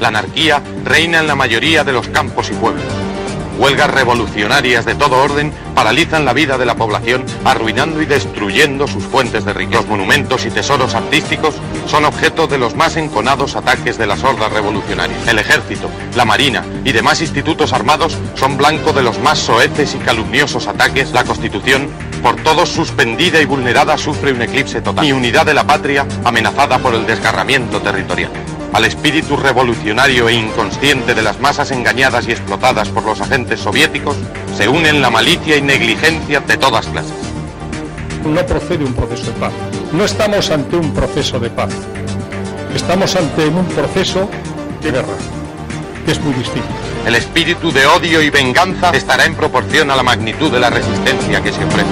La anarquía reina en la mayoría de los campos y pueblos. Huelgas revolucionarias de todo orden paralizan la vida de la población, arruinando y destruyendo sus fuentes de riqueza. Los monumentos y tesoros artísticos son objeto de los más enconados ataques de las hordas revolucionarias. El ejército, la marina y demás institutos armados son blanco de los más soeces y calumniosos ataques. La Constitución, por todos suspendida y vulnerada, sufre un eclipse total. Y unidad de la patria amenazada por el desgarramiento territorial. Al espíritu revolucionario e inconsciente de las masas engañadas y explotadas por los agentes soviéticos se unen la malicia y negligencia de todas clases. No procede un proceso de paz. No estamos ante un proceso de paz. Estamos ante un proceso de guerra, que es muy distinto. El espíritu de odio y venganza estará en proporción a la magnitud de la resistencia que se ofrece.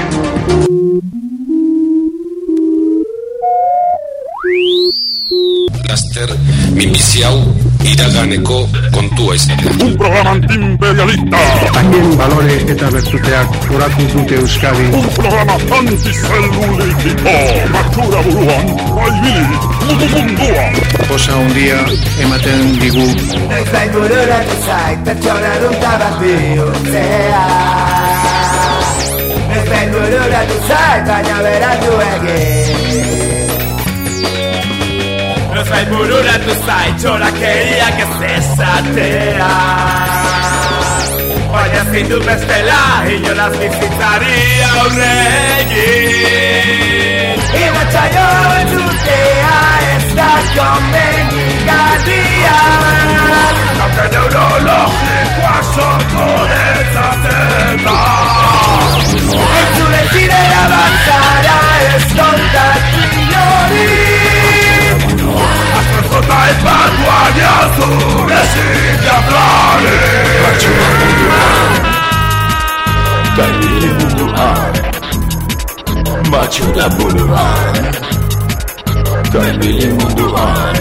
Laster, minbizi hau iraganeko kontua izatea. Un programa antiimperialista. Haien balore eta bertuteak goratu dute Euskadi. Un programa antizelulitiko. Matxura buruan, baibili, mundua. Posa handia ematen digu. Ez bai bururatu zait, pertsona dunta bat bihurtzea. Ez bai bururatu zait, baina beratu egin. Ez bai bururatu zait, txorakeriak ez ezatea. Baina ezin dut bestela, inolaz bizitzari aurre egin. Irratsaio entzutea ez da komenigarria. Zauke neurologikoa sortu dezaten da. Entzule zidea batzara ez kontatu inori. Azpertzota ez bat guaina zure zidea plani. Batxura munduan, gaibili munduan. Batxura munduan, gaibili munduan.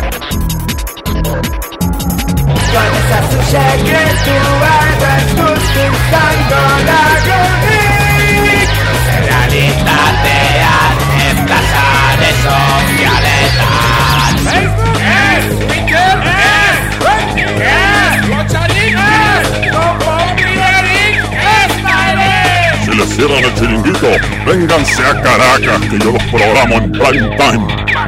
Joan ezazu sekretuak ez guzti izango lagunik. Realitatean ez da sare sozialetan. Ez! Mikel! Ez! Lotxarik! Ez! Konponbiderik! Ez da ere! Si les cierran el chiringuito, vénganse a Caracas, que yo los programo en prime time.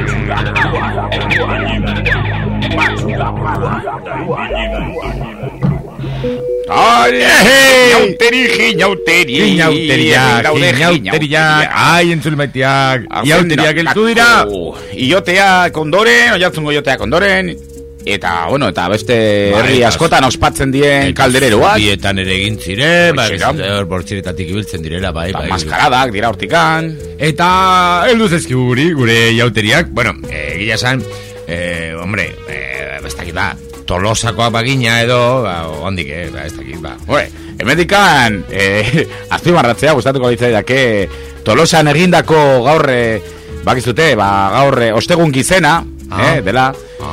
Ginauteriak, entzulmaitiak, iauteriak eltu dira. Iotea kondoren, oiatzungo iotea kondoren. Eta, bueno, eta beste herri askotan ospatzen dien kaldereroak. Bietan ere egin ziren, bortziretatik ibiltzen direla, bai. Maskaradak dira hortikan. Eta, heldu zezkigu gure iauteriak. Bueno, gila esan, hombre, bestakit ba, Tolosakoak bagina edo, ondik, bestakit ba. Hemendikan, azpimarratzea, gustatuko ditzaidak, Tolosan egindako gaur, bakizute, gaur ostegun gizena, dela,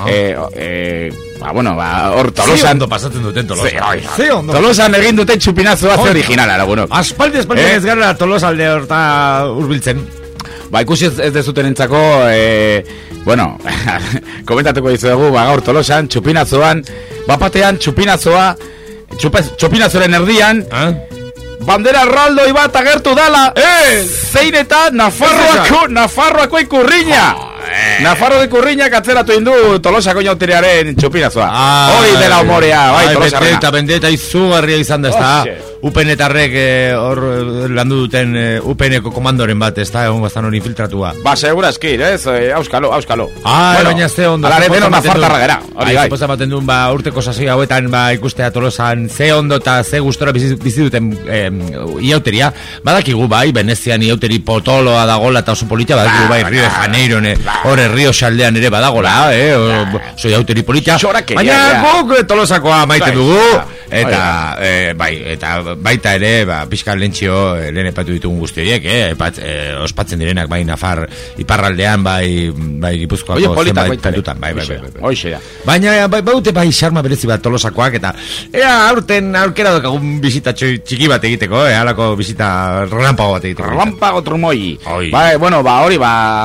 hor Tolosan pasatzen duten Tolosan. Tolosan egin duten txupinazoa ze originala, bueno. Aspaldi ez gara Tolosalde horta urbiltzen. Ikusi ez dezuten entzako, bueno, komentatuko dizuegu, gaur Tolosan, txupinazoan, bapatean txupinazoren erdian, bandera erraldoi bat agertu dala, zein eta Nafarroako ikurriña. Nafarro de Kurriñak atzeratu indu Tolosako inauteriaren txupinazoa. Hoi dela humorea, bai, Tolosarrena. Bendeta izugarria izan da, ez da. UPN-etarrek hor landu duten UPN-eko komandoren bat, ez da, egon bastan hori infiltratua. Ba, segura eskir, ez? Auskalo. Baina ze ondo. Alare beno Nafartarra gara. Suposa baten duen, urteko sasoi hauetan, ikustea Tolosan ze ondo eta ze gustora bizi duten iauteria. Badakigu, bai, Venezian iauteri potoloa dagola eta oso politia, badakigu, bai, Rio de Janeiro, horre Rio Xaldean ere badagola, oso iauteri politia. Baina guk Tolosakoa maite dugu, Eta, eta baita ere, pixka lentxio, lehen epatu ditugun guzti horiek, ospatzen direnak, bai, Nafar, iparraldean, bai, Gipuzkoako zenbait kantutan, bai. Baina, baute, bai, xarma berezi bat Tolosakoak, eta, aurten aurkera dokagun bizita txiki bat egiteko, halako bizita relampago bat egiteko. Relampago trumoi. Bai, bueno, hori,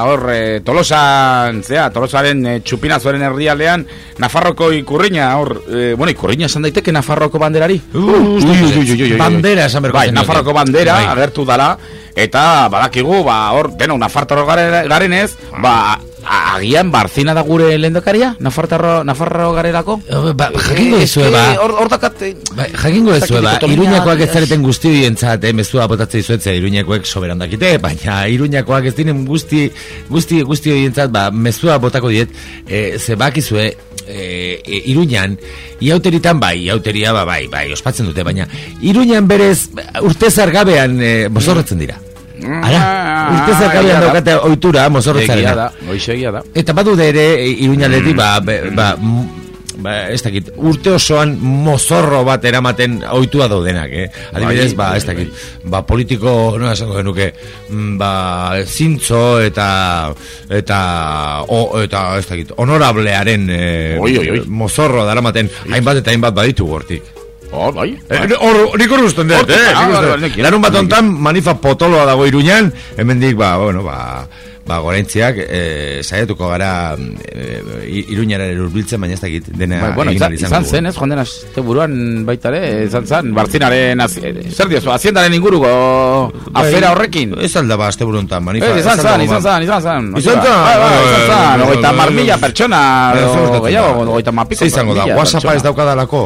Tolosaren txupinazoaren herrialdean, Nafarroko ikurriña, ikurriña esan daiteke Nafarroko banderari? Bandera esan berko zen. Nafarroko bandera agertu dala, eta badakigu, Nafartaro garenez, agian Barzina da gure lehendakaria? Nafarro garelako? Jakingo ezue, jakingo ezue, Iruñakoak ez zareten guzti dientzat, mezua botatzei zuetzea, Iruñakoek soberan dakite, baina Iruñakoak ez dinen guzti dientzat, mezua botako diet, zebakizue, Iruñan, iauteritan iauteria ospatzen dute, baina Iruñan berez urtezar gabean mozorretzen dira. Urtezar gabean daukate ohitura mozorretzarena. Eta badude ere Iruñaleti ez dakit, urte osoan mozorro bat eramaten ohitua daudenak, adibidez, ez dakit, politiko, no esango genuke, zintzo eta ez dakit, honorablearen mozorro daramaten hainbat eta hainbat baditu gortik. Nik urruzten dut, larun bat ontan manifa potoloa dago Iruñan, hemendik, goraintziak, saiatuko gara Iruñaren urbiltzen, baina ez dakit dena egin alizango. Izan zen, ez, joan dena buruan baitare, izan zen, Barzinaren, zer diozu, Haziendaren inguruko afera horrekin. Ez alda azte buruntan, manifa. Izan zen. Ogoita marmila pertsona, ogoita mapiko. Zeizango da, WhatsAppa ez daukadalako.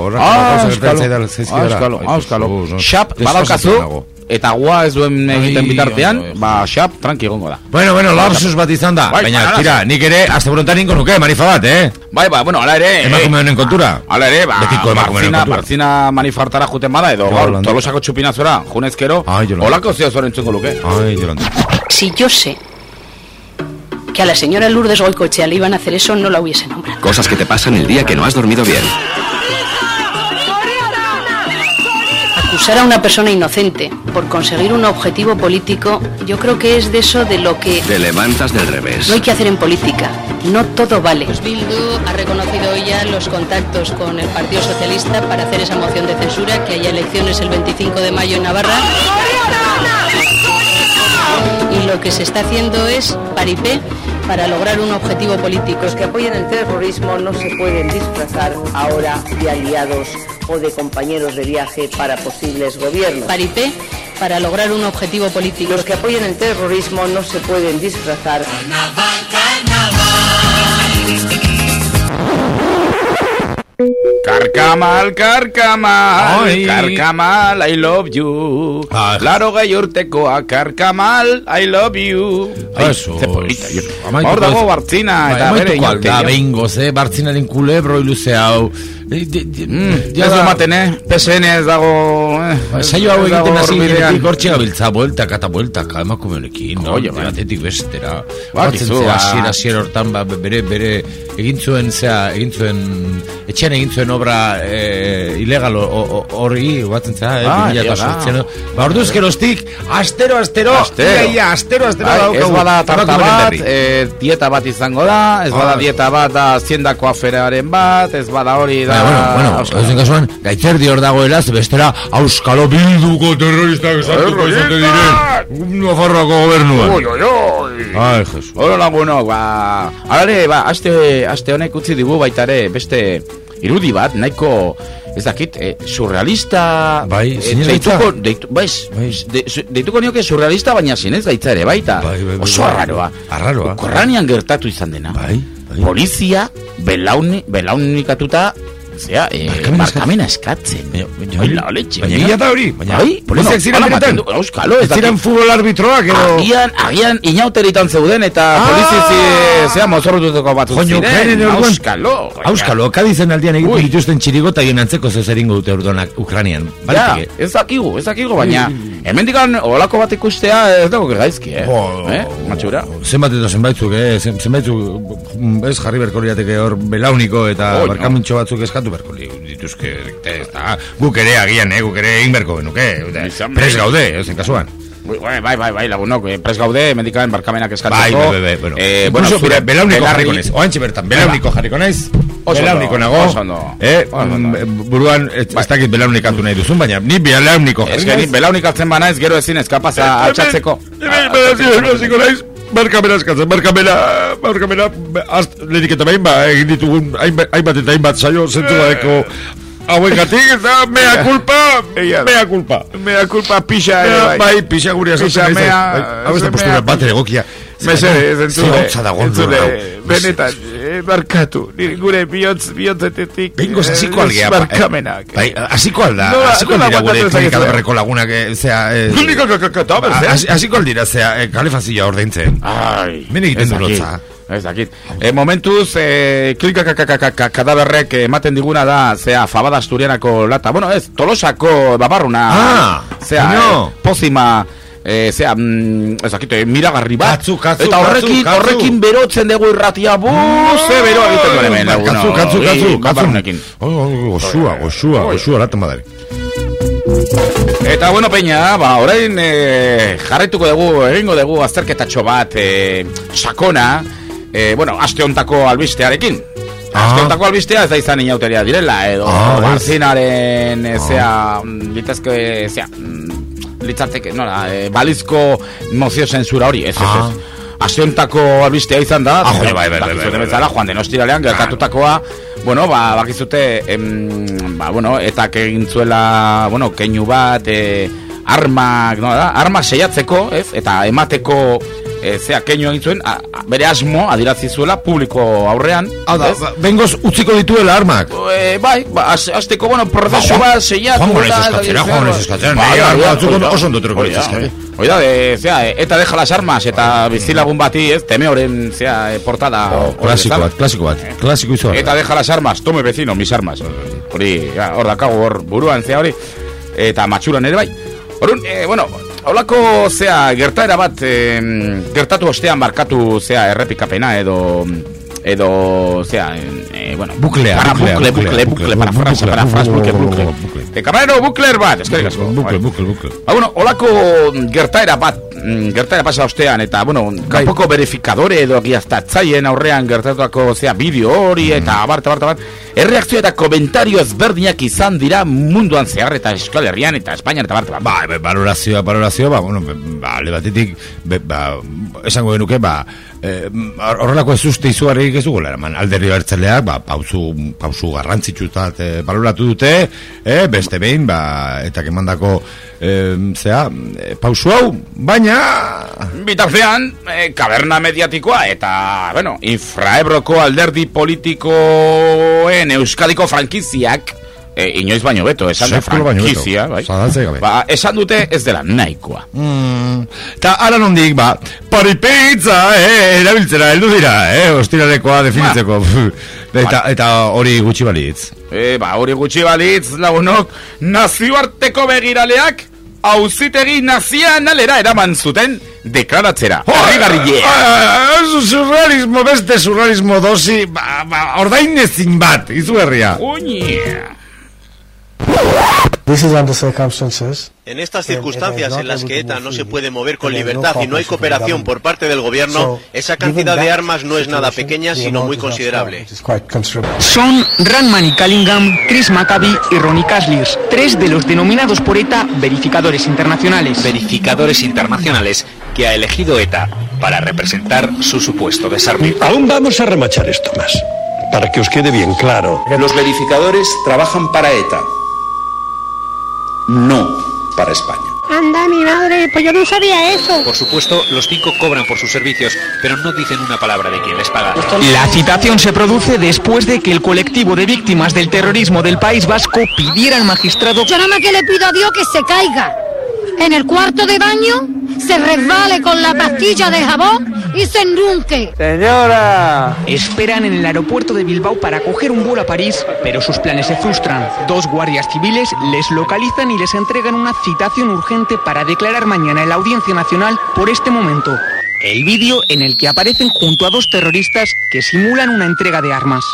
Auskalo. Xap, badaukazu. Eta gua ez duen egiten bitartean, xap, tranqui egongo da. Bueno, lapsus bat izan da. Baina, tira, nik ere, azte buruntan ninko nuke, manifa bat, ala ere. Emakume honen kontura. Ala ere, Barzina manifartara juten bada, edo Tolosako txupinazora, junezkero, holako ziozoren txungo luke. Si yo sé que a la señora Lourdes Goicoechea le iban a hacer eso, no la hubiese nombrado. Cosas que te pasan el día que no has dormido bien. Acusar a una persona inocente por conseguir un objetivo político, yo creo que es de eso de lo que... Te levantas del revés. No hay que hacer en política, no todo vale. Pues Bildu ha reconocido ya los contactos con el Partido Socialista para hacer esa moción de censura, que haya elecciones el 25 de mayo en Navarra. Y lo que se está haciendo es paripé para lograr un objetivo político. Los que apoyan el terrorismo no se pueden disfrazar ahora de aliados o de compañeros de viaje para posibles gobiernos. Paripé para lograr un objetivo político. Los que apoyan el terrorismo no se pueden disfrazar. Carcamal, I love you. Laro gai urtekoa, Carcamal, I love you. Hor dago Bartzina eta bere inote. Bengo, Bartzinaren kulebro iluze hau. Ez ematen, PSN ez dago... Saio hau egiten hasi ginetik hortxe gabiltza, bueltak eta bueltak, emakume honekin, batetik bestera. Batzen zera, asier hortan, bere egintzuen, etxean egintzuen obra ilegal hori, batzen zera, orduzkeroztik, astero, ez bada tarta bat, dieta bat izango da, ez bada dieta bat da Haziendako aferaren bat, ez bada hori da... Bueno, ezen kasuan, Gaitzerdi hor dagoela, bestera, Auskalo Bilduko terroristak esartuko izate diren Nafarroako gobernua. Ai, Jesus. Hora lagunok, alare, aste honek utzi digu baitare, beste irudi bat, nahiko, ez dakit, surrealista... Bai, zinez gaitza? Deituko nioke surrealista, baina zinez gaitza ere, baita. Oso arraroa. Korranian gertatu izan dena. Polizia, belaunikatuta, markamena eskatzen. Baina gila da hori. Poliziak ziren benetan. Auskalo. Ez ziren futbol arbitroak edo... Agian inauteritan zeuden eta polizizi mozorrututako bat ziren. Auskalo, Kadizen aldian egiten dituzten txirigota egin antzeko zezeringo dute orduanak Ukranian. Ez dakigu, baina Hemendikan olako bat ikustea ez dago gaizki, Matxura? Zenbat eta zenbaitzuk, ez jarri berko lirateke hor belauniko eta barkamintxo batzuk eskatu berko dituzke, eta guk ere agian, guk ere egin berko benuke, pres gaude, zen kasuan. Bai, lagunok, pres gaude, hemendikan barkamenak eskatzeko. Bueno, zure belauniko jarriko naiz, oantxe bertan, belauniko jarriko naiz. Belauniko nago, buruan ez dakit belaunik altu nahi duzun, baina ni belauniko jarri naiz. Belaunik altzen ba naiz, gero ezin eskapaz altxatzeko. Hasiko naiz, barkamena eskatzen, barkamena, lehenik eta behin, egin ditugun hainbat eta hainbat saio zentu badeko hauengatik, eta mea culpa, pixa ere bai. Bai, pixa guri asaltzen naiz. Hau ez da postura bat ere gokia. Mesere, zentzule, benetan, barkatu, gure bihotzetetik bengoz hasiko algea barkamenak. Bai, hasiko alda, hasiko aldira gure klinika berreko lagunak, hasiko aldira, kalefazioa ordaintzen. Ai, mene egiten durotza. Ez dakit. Momentuz, klika kadaberrek ematen diguna da, Fabada Asturianako lata. Bueno, ez, Tolosako babarruna. Pozima, ez dakit, miragarri bat. Eta horrekin berotzen dugu irratia, ze bero egiten duen hemen. Katzu, goxua, latan badari. Eta bueno, peña, orain jarraituko dugu, egingo dugu azterketatxo bat sakona, aste hontako albistearekin. Aste hontako albistea ez da izan inauteria direla, edo barzinaren, litzateke, balizko mozio zensura hori, ez. Aste hontako albistea izan da, Juan den ostiralean, gertatutakoa, bakizute, etak egin zuela, keinu bat, armak seiatzeko, eta emateko, keinu egin zuen, bere asmo adierazi zuela publiko aurrean. Hau da, bengoz utziko dituela armak. Azteko, prozesu bat seiatu. Juan eskatzera, oso ondotroko litzazke. Oida, eta deja las armas, eta bizilagun bati, Temeoren, portada. Klasiko bat, klasiko izo. Eta deja las armas, tome vecino, mis armas. Hori, hor dakago, hor buruan, hori, eta matxuran ere bai. Horun, holako, gertaera bat, gertatu ostean barkatu, errepikapena, edo, buklea, kamarero bukler bat, eskerrik asko. Bukle. Holako gertaera pasa ostean, eta, kanpoko verifikadore edo giaztatzaien aurrean gertatuako, bideo hori, eta abart, erreakzio eta komentario ezberdinak izan dira munduan zehar, eta Euskal Herrian, eta Espainian, eta bart. Valorazioa, alde batetik, esango genuke, horrelako ez uste izugarrik ez dugu, alderri bertzeleak, pausu garrantzitsutat baloratu dute, beste behin, eta kemandako, pausu hau, baina... Bitartean, kaberna mediatikoa, eta, infraebroko alderdi politikoen Euskadiko frankiziak, inoiz baino beto, esan dute frankizia, esan dute ez dela nahikoa. Eta ara nondik, paripitza, erabiltzera, heldu dira, ostirarekoa definitzeko. Eta hori gutxi balitz. Hori gutxi balitz, lagunok, nazioarteko begiraleak, auzitegi nazionalera eraman zuten deklaratzera. Surrealismo, beste surrealismo dosi, ordainezin bat, izu herria. En estas circunstancias en las que ETA no se puede mover con libertad y no hay cooperación por parte del gobierno, esa cantidad de armas no es nada pequeña, sino muy considerable. Son Ranman y Callingham, Chris Maccabi y Ronnie Kasliers, tres de los denominados por ETA verificadores internacionales. Verificadores internacionales que ha elegido ETA para representar su supuesto desarme. Aún vamos a remachar esto más, para que os quede bien claro. Los verificadores trabajan para ETA. No para España. Anda, mi madre, pues yo no sabía eso. Por supuesto, los 5 cobran por sus servicios, pero no dicen una palabra de quién les paga. La citación se produce después de que el colectivo de víctimas del terrorismo del País Vasco pidiera al magistrado... Yo nada más que le pido a Dios que se caiga en el cuarto de baño, se resbale con la pastilla de jabón Dice nunca. Señora. Esperan en el aeropuerto de Bilbao para coger un vuelo a París, pero sus planes se frustran. 2 guardias civiles les localizan y les entregan una citación urgente para declarar mañana en la Audiencia Nacional por este momento. El vídeo en el que aparecen junto a 2 terroristas que simulan una entrega de armas.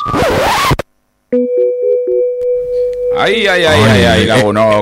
Ay, lagunok.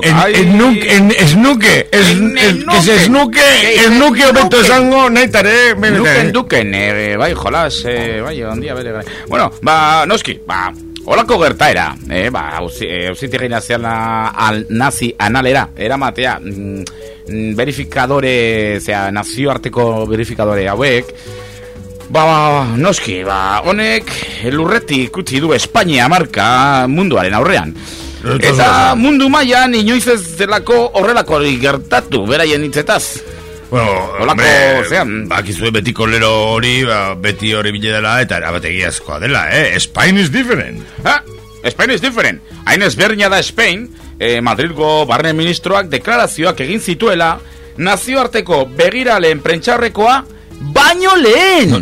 Esnuke obeto esango naitare. Nuken, bai, jolas, bai, ondia bere. Bueno, noski, holako gertaera, auzitegi nazi analera, eramatea, verifikadore, nazioarteko verifikadore hauek, noski, honek lurretik utzi du Espainia marka munduaren aurrean. Eta mundu mailan inoiz ez delako horrelako gertatu beraien hitzetaz. Bakizue betiko lero hori, beti hori bile dela eta erabategiazkoa dela, Spain is different. Spain is different. Hain ezberdina da Spain, Madrilgo barne ministroak deklarazioak egin zituela nazioarteko begiraleen prentxaurrekoa baino lehen.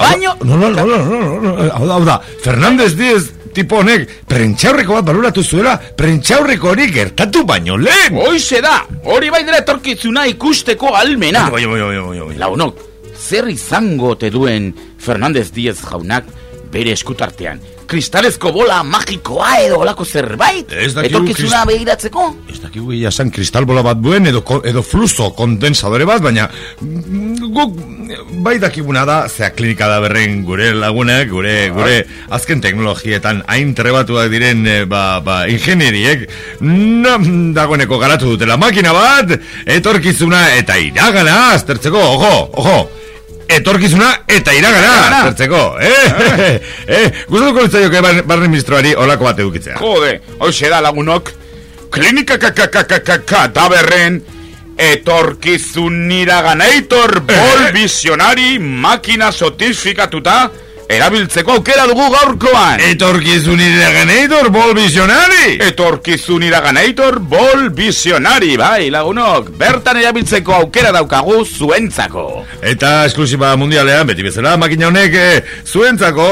Hau da, Fernández Díez tipo honek prentxaurreko bat baloratu zuela, prentxaurreko hori gertatu baino lehen. Hoize da, hori bai dela etorkizuna ikusteko almena. Launok, zer izango te duen Fernández Díez jaunak bere eskutartean? Kristalezko bola magikoa edo olako zerbait? Etorkizuna begiratzeko? Ez dakigu jasan kristal bola bat duen edo fluxo kondensadore bat, baina guk bai dakiguna da, zea klinika da berren gure lagunek, gure azken teknologietan hain trebatuak diren ingenieriek dagoeneko garatu dutela makina bat, etorkizuna eta iragana aztertzeko, ojo! Etorkizuna eta iragana zertzeko, gustatuko litzaioke barne ministroari olako bat edukitzea. Jode, hoxe da lagunok, klinika taberren etorkizun iraganator bol visionari makina sotifikatuta erabiltzeko aukera dugu gaurkoan. Etorkizun iraganator bol visionari? Etorkizun iraganator bol visionari, bai lagunok, bertan erabiltzeko aukera daukagu zuentzako. Eta esklusiba mundialean, beti bezala, makina honek zuentzako,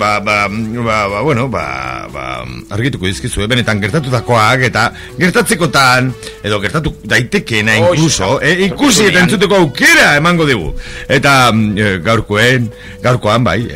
argituko dizkizue, benetan gertatutakoak eta gertatzekotan, edo gertatu daitekeena inkluso, ikusi eta entzuteko aukera emango dugu. Eta gaurkoan, bai,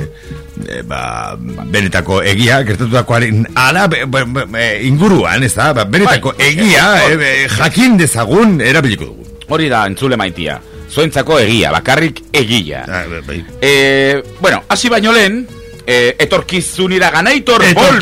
benetako egia gertatutakoaren inguruan, ez da, benetako egia jakin dezagun erabiliko dugu. Hori da, entzule maitia, zuentzako egia, bakarrik egia. Bueno, hasi baino lehen, etorkizun iraganaitor bol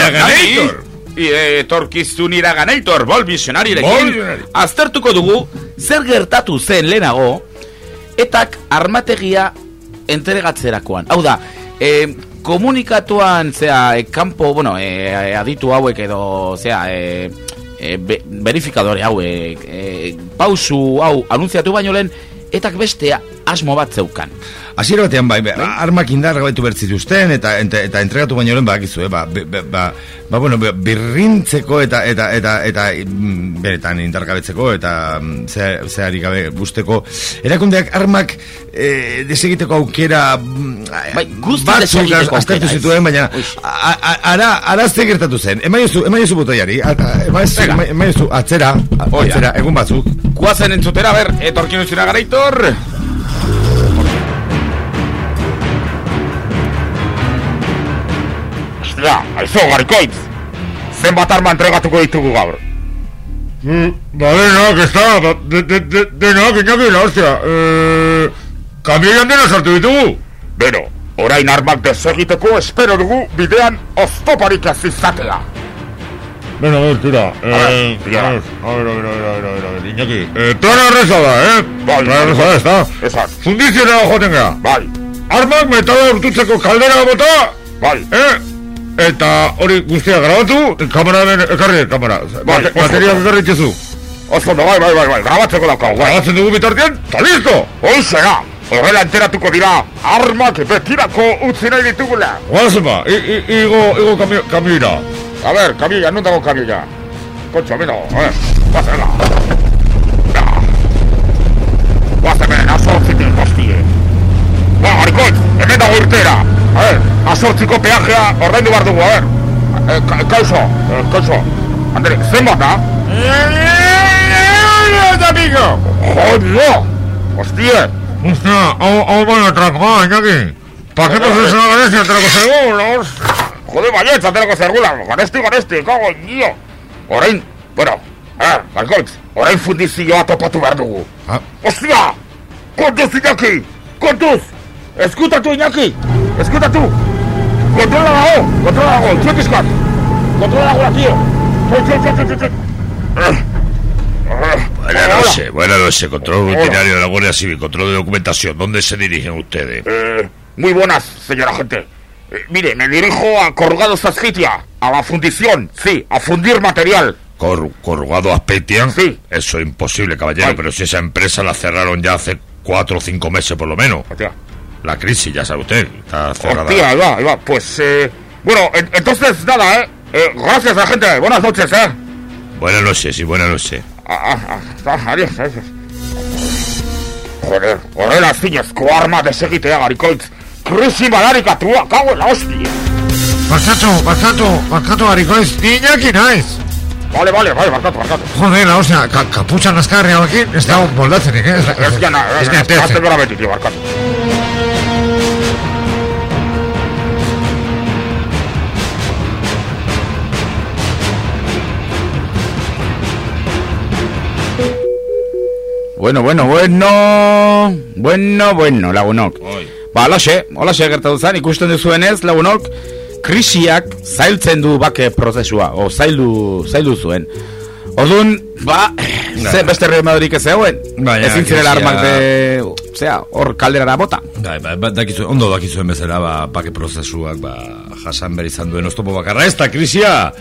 visionarirekin aztertuko dugu zer gertatu zen lehenago etak armategia entregatzerakoan. Hau da, komunikatuan, kanpo, aditu hauek edo, verifikadore hauek, pausu hau anuntziatu baino lehen, etak beste asmo bat zeukan. Hasiera batean, armak indarra baitu bertzituzten, eta entregatu baino lehen bakizue, birrintzeko eta beretan indargabetzeko, eta zehari gabe guzteko. Erakundeak armak desegiteko aukera batzuk aztertu zituen, baina arazte gertatu zen. Emaiozu botoiari, emaiozu atzera, egun batzuk. Guazen entzutera, etorkizun iraganaitor. Aizo, garikoitz, zenbat arma entregatuko ditugu gaur? Denak, ez da, denak, inakila, hostia, kamioian dena sartu ditugu? Bero, orain armak desegiteko espero dugu bidean oztoparik ez izatea. Beno, tira, a ver, Iñaki, plana erreza da, plana erreza da, ez da, fundizionera joaten gara. Bai. Armak metala urtutzeko kaldera bota, bai, eta hori guztia grabatu, kameraren ekarri, kamera, bateriak ekarri txezu. Ozondo, bai, grabatzeko daukagu, bai. Grabatzen dugu bitartean, eta listo! Hoizera, horrela enteratuko dira, armak betirako utzi nahi ditugula. Guazen ba, igo kamioira. A ver, kamioia, non dago kamioia? Kontxo, mira, guazela. Guazen ben, aso zitil postie. urtera. A ver, asortziko peajea ordaindu behar dugu, a ver. Kauso. Andre, zenbat da? Amigo! Jodio! Hostia! Hostia, hau baina atrakoa, Iñaki. ¿Para qué proceso de Grecia? Te lo seguros. Joder, baietza, te lo segula. Garesti, kago, nio. Orain, bueno, a ver, Galkoitz, orain fundizioa topatu behar dugu. Hostia! Kontuz, Iñaki! Kontuz! Eskutatu, Iñaki! Eskutatu! Kontrola dago, txekizkat! Kontrola dago, tío! Txek! Buenas noches, control rutinario de la Guardia Civil, control de documentación. ¿Dónde se dirigen ustedes? Muy buenas, señora agente. Mire, me dirijo a Corrugados Azquitia, a la fundición, sí, a fundir material. ¿Corrugado Azpeitia? Sí. Eso es imposible, caballero, pero si esa empresa la cerraron ya hace 4 o 5 meses por lo menos. Hostia. La crisis, ya sabe usted, está cerrada. Hostia, ahí va, pues, bueno, entonces, nada, gracias, agente, buenas noches, Buenas noches, y buenas noches. Adiós. Joder, horrela zinezko arma desegitea, Garikoitz. Krisi madarikatua, kago en la hostia. Barkatu, Garikoitz, Iñaki naiz. Vale, barkatu. Joder, la hostia, kaputxan askarri hauekin, ez dago moldatzenik, Ez gana, ez gara beti, barkatu. Bueno, lagunok. Ba, holaxe gertatu zen, ikusten duzuenez, lagunok, krisiak zailtzen du bake prozesua, o zaildu zuen. Orduan, ze beste remediorik ez zegoen, ezin zirela armak hor kalderara bota. Ondo dakizuen bezala, bake prozesuak, jasan behar izan duen oztopo bakarra, ez da krisia,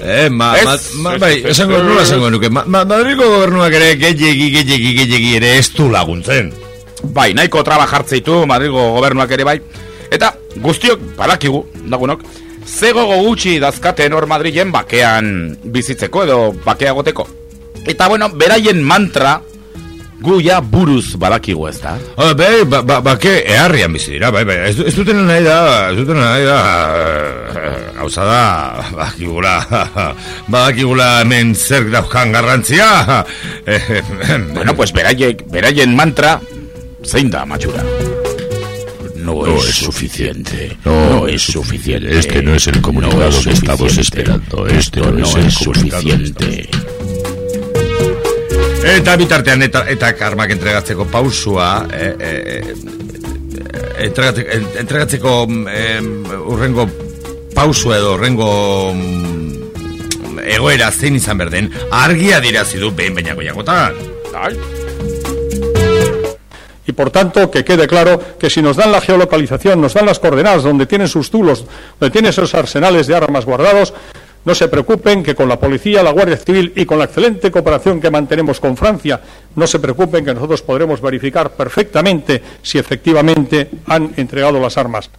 esango nuke, Madrilgo gobernuak ere gehiegi ere ez du laguntzen. Bai, nahiko traba jartzeitu Madrilgo gobernuak ere bai. Eta guztiok badakigu, lagunok, ze gogo gutxi dazkaten hor Madrilen bakean bizitzeko edo bakea goteko. Eta bueno, beraien mantra guia buruz badakigu, ez da? Bake eharrian bizi dira, bai, ez duten nahi da, hauza da, badakigula hemen zer dauzkan garrantzia. Bueno, pues beraien mantra zein da, matxura? No es suficiente. Este no es el comunicado que estamos esperando. Este no es suficiente. Eta bitartean eta armak entregatzeko pausua entregatzeko urrengo pausua edo urrengo egoera zein izan berden argia dirazi du behin bainako jagotan. Y por tanto, que quede claro que si nos dan la geolocalización, nos dan las coordenadas donde tienen sus zulos, donde tienen esos arsenales de armas guardados, no se preocupen que con la policía, la Guardia Civil y con la excelente cooperación que mantenemos con Francia, no se preocupen que nosotros podremos verificar perfectamente si efectivamente han entregado las armas.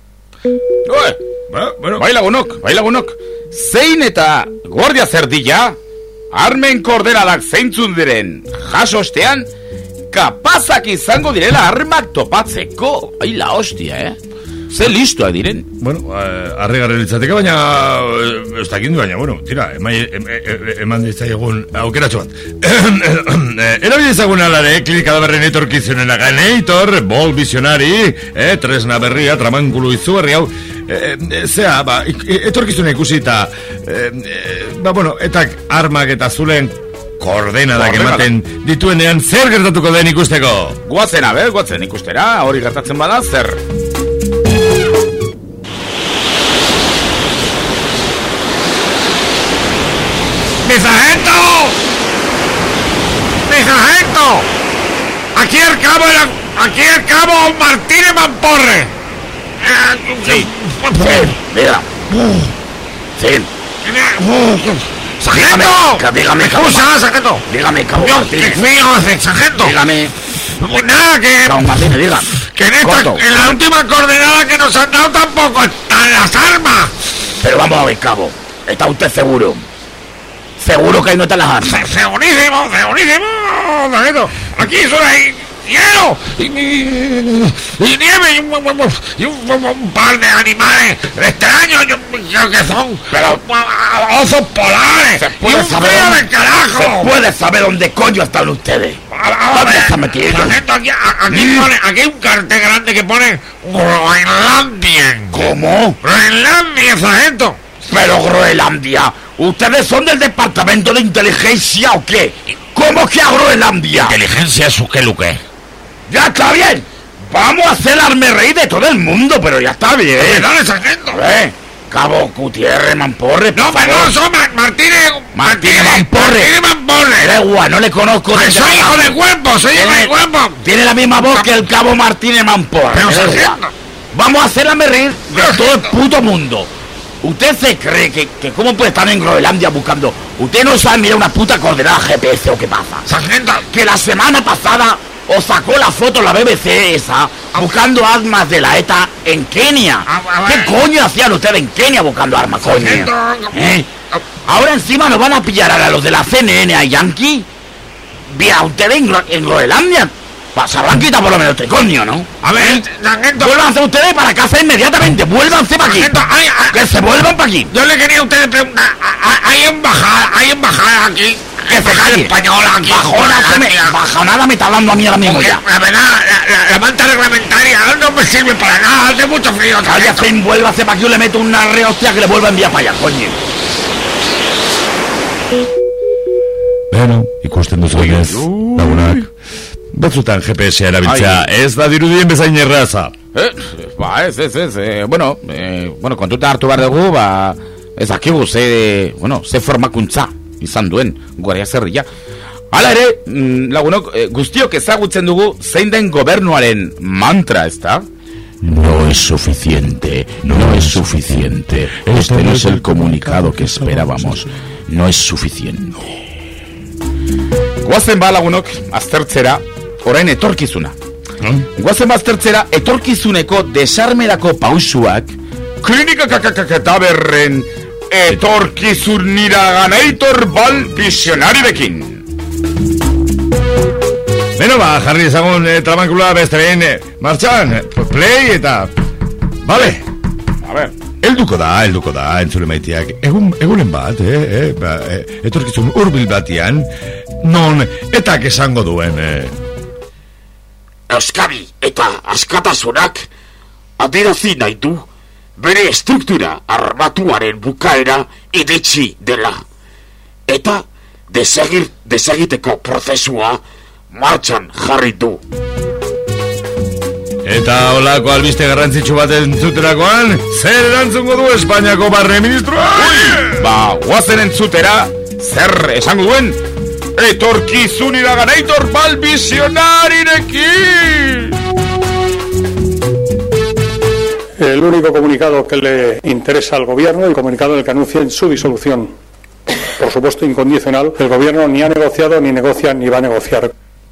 Bai lagunok, zein eta Guardia Zerdilla, armen koordenadak zeintzun diren jasostean, kapazak izango direla armak topatzeko. Ai la hostia, Ze listoak diren. Bueno, arregarri litzateke, baina ez dakindu, baina, bueno, tira, eman ditzaiegun aukeratxo bat. Erabidezagun alare, klinika da berren etorkizunen Aganator, bol visionari, tresna berria, tramankulu izugarri hau, etorkizuna ikusi eta, bueno, etak armak eta zulen koordenadak ematen dituenean zer gertatuko den ikusteko. Guatzen ikustera, hori gertatzen bada, zer? ¡Mi sargento! Aquí el cabo Martínez Mamporre. Sí. Mira. Sí. ¡Sargento! Dígame, ¿Cómo se llama, sargento? Dígame, cabo Martínez. Sargento. Dígame. Pues nada, que... Cabo Martínez, diga. Que en la última coordenada que nos han dado tampoco están las armas. Pero vamos a ver, cabo. ¿Está usted seguro? ¿Seguro que ahí no están las armas? Segurísimo, sargento. Aquí solo hay hielo y nieve y un par de animales extraños, yo creo que son, pero osos polares y un frío del carajo. ¿Se puede saber dónde coño están ustedes? ¿Dónde están metidos? Aquí hay un cartel grande que pone Groenlandia. ¿Cómo? Groenlandia, sargento. Pero Groenlandia, ¿ustedes son del departamento de inteligencia o qué? ¿Cómo que a Groenlandia? Inteligencia es que lo que. Ya está bien. Vamos a hacerme reír de todo el mundo, pero ya está bien. Dale, sargento. Cabo Gutiérrez Mamporre. No, perdón, soy Martínez Mamporre. Legua, no le conozco. Soy hijo de cuerpo, soy hijo de cuerpo. Tiene la misma voz que el cabo Martínez Mamporre. Pero sargento. Vamos a hacerme reír de todo el puto mundo. ¿Usted se cree que cómo puede estar en Groenlandia buscando? ¿Usted no sabe mirar una puta coordenada GPS o qué pasa? Sargento. Que la semana pasada os sacó la foto la BBC esa buscando armas de la ETA en Kenia. ¿Qué coño hacían ustedes en Kenia buscando armas, coño? Ahora encima nos van a pillar a los de la CNN a Yankee. Vea, ustedes en Groenlandia se habrán quitado por lo menos este coño, ¿no? A ver, sargento. Vuélvanse ustedes para casa inmediatamente. Vuélvanse para aquí. Que se vuelvan para aquí. Yo le quería a ustedes preguntar. Hay embajada aquí. Que se calle. Española aquí. Bajonada me está hablando a mí ahora mismo ya. La verdad, la manta reglamentaria no me sirve para nada. Hace mucho frío. Cállate, vuélvase para aquí. Yo le meto una rehostia que le vuelva a enviar para allá, coño. Bueno, ikusten duzuenez, lagunak. Batzutan GPS erabiltzea ez da dirudien bezain erraza. Bueno, kontuta hartu behar dugu, ez dakigu ze formakuntza izan duen Guardia Zerria. Hala ere, lagunok, guztiok ezagutzen dugu zein den gobernuaren mantra, ezta? No es suficiente, no es suficiente. Este no es el comunicado que esperábamos. No es suficiente. Guazen lagunok, aztertzera, orain etorkizuna. Guazen aztertzera, etorkizuneko desarmerako pausuak Klinika Taberren etorkizunira ganaitor bal visionarirekin. Beno, jarri ezagun tramankula beste behin martxan, play eta... Vale. A ver. Helduko da, entzule maiteak. Egunen bat, etorkizun hurbil batian, non etak esango duen, Euskadi eta askatasunak adierazi nahi du bere estruktura armatuaren bukaera iritsi dela. Eta desegiteko prozesua martxan jarri du. Eta holako albiste garrantzitsu bat entzuterakoan, zer erantzungo du Espainiako barne ministroa? Guazen entzutera, zer esango duen? Etorkizunira ganaitor bal visionarirekin. El único comunicado que le interesa al gobierno, el comunicado en el que anuncian su disolución. Por supuesto, incondicional. El gobierno ni ha negociado, ni negocia, ni va a negociar.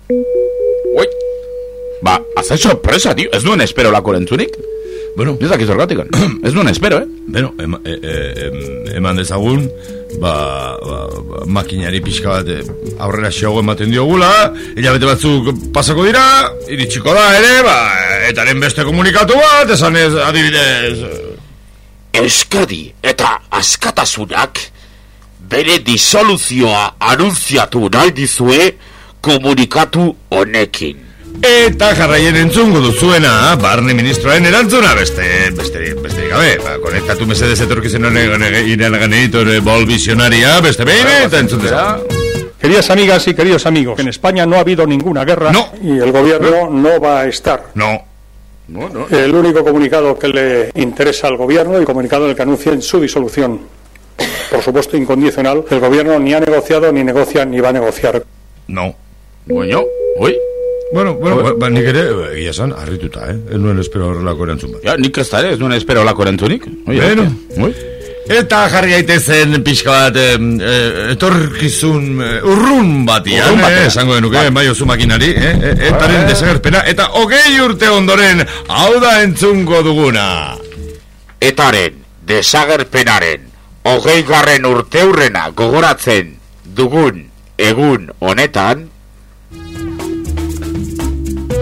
Hazen sorpresa, tío. Ez nuen espero lako erantzunik. Bueno, ez dakiz orgatik. Ez nuen espero, Bueno, eman dezagun, makinari pixka bat aurrera xeago ematen diogula, hilabete batzuk pasako dira, iritsiko da ere, etaren beste komunikatu bat, esan ez adibidez. Euskadi eta askatasunak bere disoluzioa anunziatu nahi dizue komunikatu honekin. Eta jarraien entzungo duzuena, barne ministroaren erantzuna beste gabe, konektatu mesedez etorkizun iraganeitor bol visionaria, beste behin, eta entzutera. Queridas amigas y queridos amigos, en España no ha habido ninguna guerra y el gobierno no va a estar. No. El único comunicado que le interesa al gobierno, el comunicado en el que anuncian su disolución. Por supuesto, incondicional. El gobierno ni ha negociado, ni negocia, ni va a negociar. No. Bueno, Bueno, nik ere, egia esan, harrituta, ez nuen espero horrelako erantzun bat. Nik ez da ere, ez nuen espero horrelako erantzunik. Eta jarri gaitezen pixka bat, etorkizun urrun batian, esango denuke, bai oso makinari, etaren desagerpena, eta 20 urte ondoren, hau da entzungo duguna. Etaren desagerpenaren 20. urteurrena gogoratzen dugun egun honetan,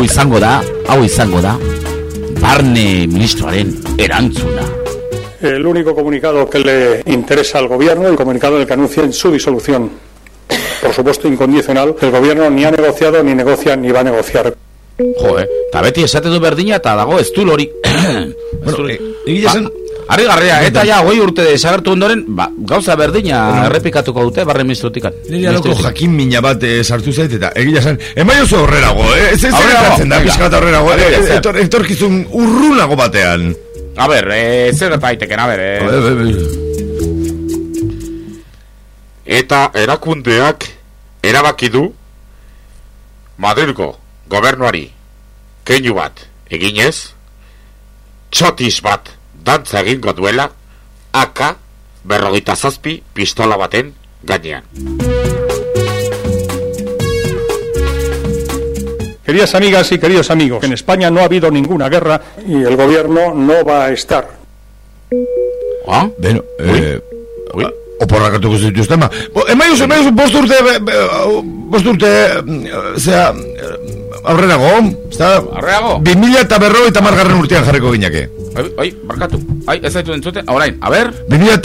hau izango da barne ministroaren erantzuna. El único comunicado que le interesa al gobierno, el comunicado en el que anuncian su disolución, por supuesto incondicional. El gobierno ni ha negociado, ni negocia, ni va a negociar. Eta beti esate du berdina eta dago ez du lori. Harri garria, eta ja, goi urte desagertu ondoren, gauza berdina errepikatuko dute barre ministrotikan. Nire aloko jakin mina bat sartu zait, eta egia zen, emai oso horrerago, ez gertatzen da, pizkat horrerago, etorkizun urrunago batean. A ber, zer gertaiteken, a ber, Eta erakundeak erabaki du Madrilgo gobernuari keinu bat eginez, txotis bat dantza egingo duela AK-47 pistola baten gainean. Queridas amigas y queridos amigos, en España no ha habido ninguna guerra y el gobierno no va a estar. Beno, oporrakatuko zituzten, emaiuzu, bost urte, zera, aurrerago, aurrerago? 2050 urtean jarriko gineke. Barkatu, ez zaitu entzuten, orain, a ber?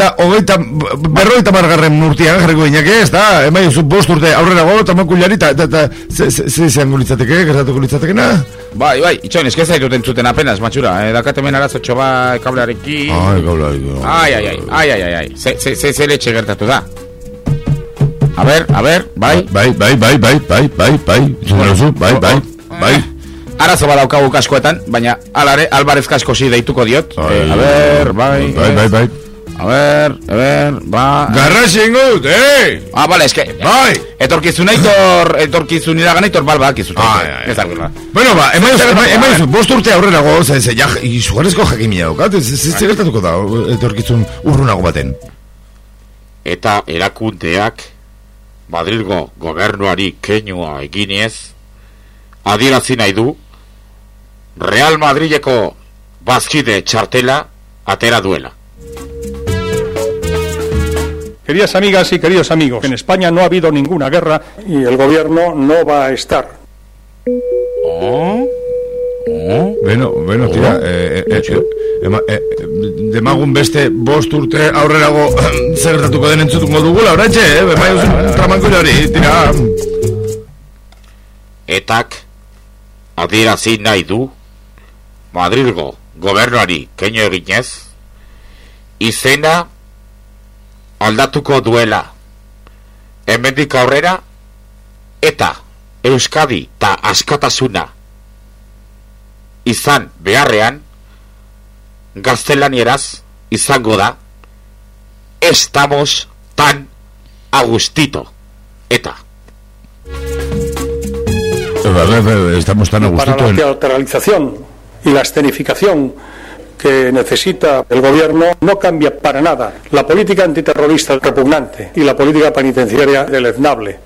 2050 urtean jarriko gineke, ez da, emaiuzu, bost urte aurrerago, eta makulari, eta izango litzateke, gertatuko litzatekena? Bai, itxoin, ez zaitut entzuten apenas, matxura, dakatemen arazotxo bai kablearekin. Ai, ze letxe gertatu da. A ber, bai. Bai. Arazo badaukagu kaskoetan, baina alare, Alvarez kasko si deituko diot. A ber, bai. A ber, Garrasin gut, bale, eske. Bai. Etorkizun iraganaitor balbak izut. Bueno, emaizu, bost urte aurrerago, izugarezko jakimia daukat, ez gertatuko da, etorkizun urrunago baten. Eta erakundeak Madrilgo gobernuari keinua eginez, adierazi nahi du Real Madrileko bazkide txartela atera duela. Queridas amigas y queridos amigos, en España no ha habido ninguna guerra y el gobierno no va a estar. Bueno, tira, demagun beste bost urte aurrerago zer gertatuko den entzutuko dugula, oratxe, tramanko hori, tira. Etak adierazi nahi du Madrilgo gobernuari keinu eginez izena aldatuko duela hemendik aurrera eta Euskadi eta askatasuna izan beharrean gaztelanieraz izango da estamos tan a gustito eta estamos tan a gustito para la teatralización y la escenificación que necesita el gobierno no cambia para nada la política antiterrorista repugnante y la política penitenciaria deleznable.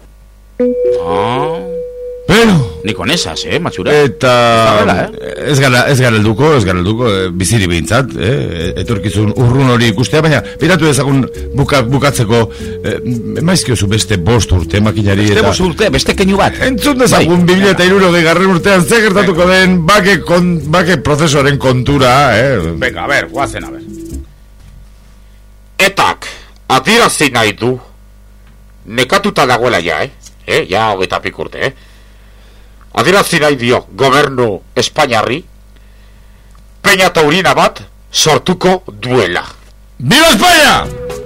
Pero ni con esas, matxura. Eta ez gara helduko, biziri behintzat, etorkizun urrun hori ikustea, baina piratu dezagun bukatzeko maizkiozu beste bost urte makinari eta... Bost urte, beste keinu bat. Entzun dezagun 2060 urtean ze gertatuko den bake prozesuaren kontura, Venga, a ver, guazen, a ver. Etak adierazi nahi du nekatuta dagoela ja, ja 20 urte, adierazi nahi dio gobernu Espainiarri peña taurina bat sortuko duela. ¡Viva España!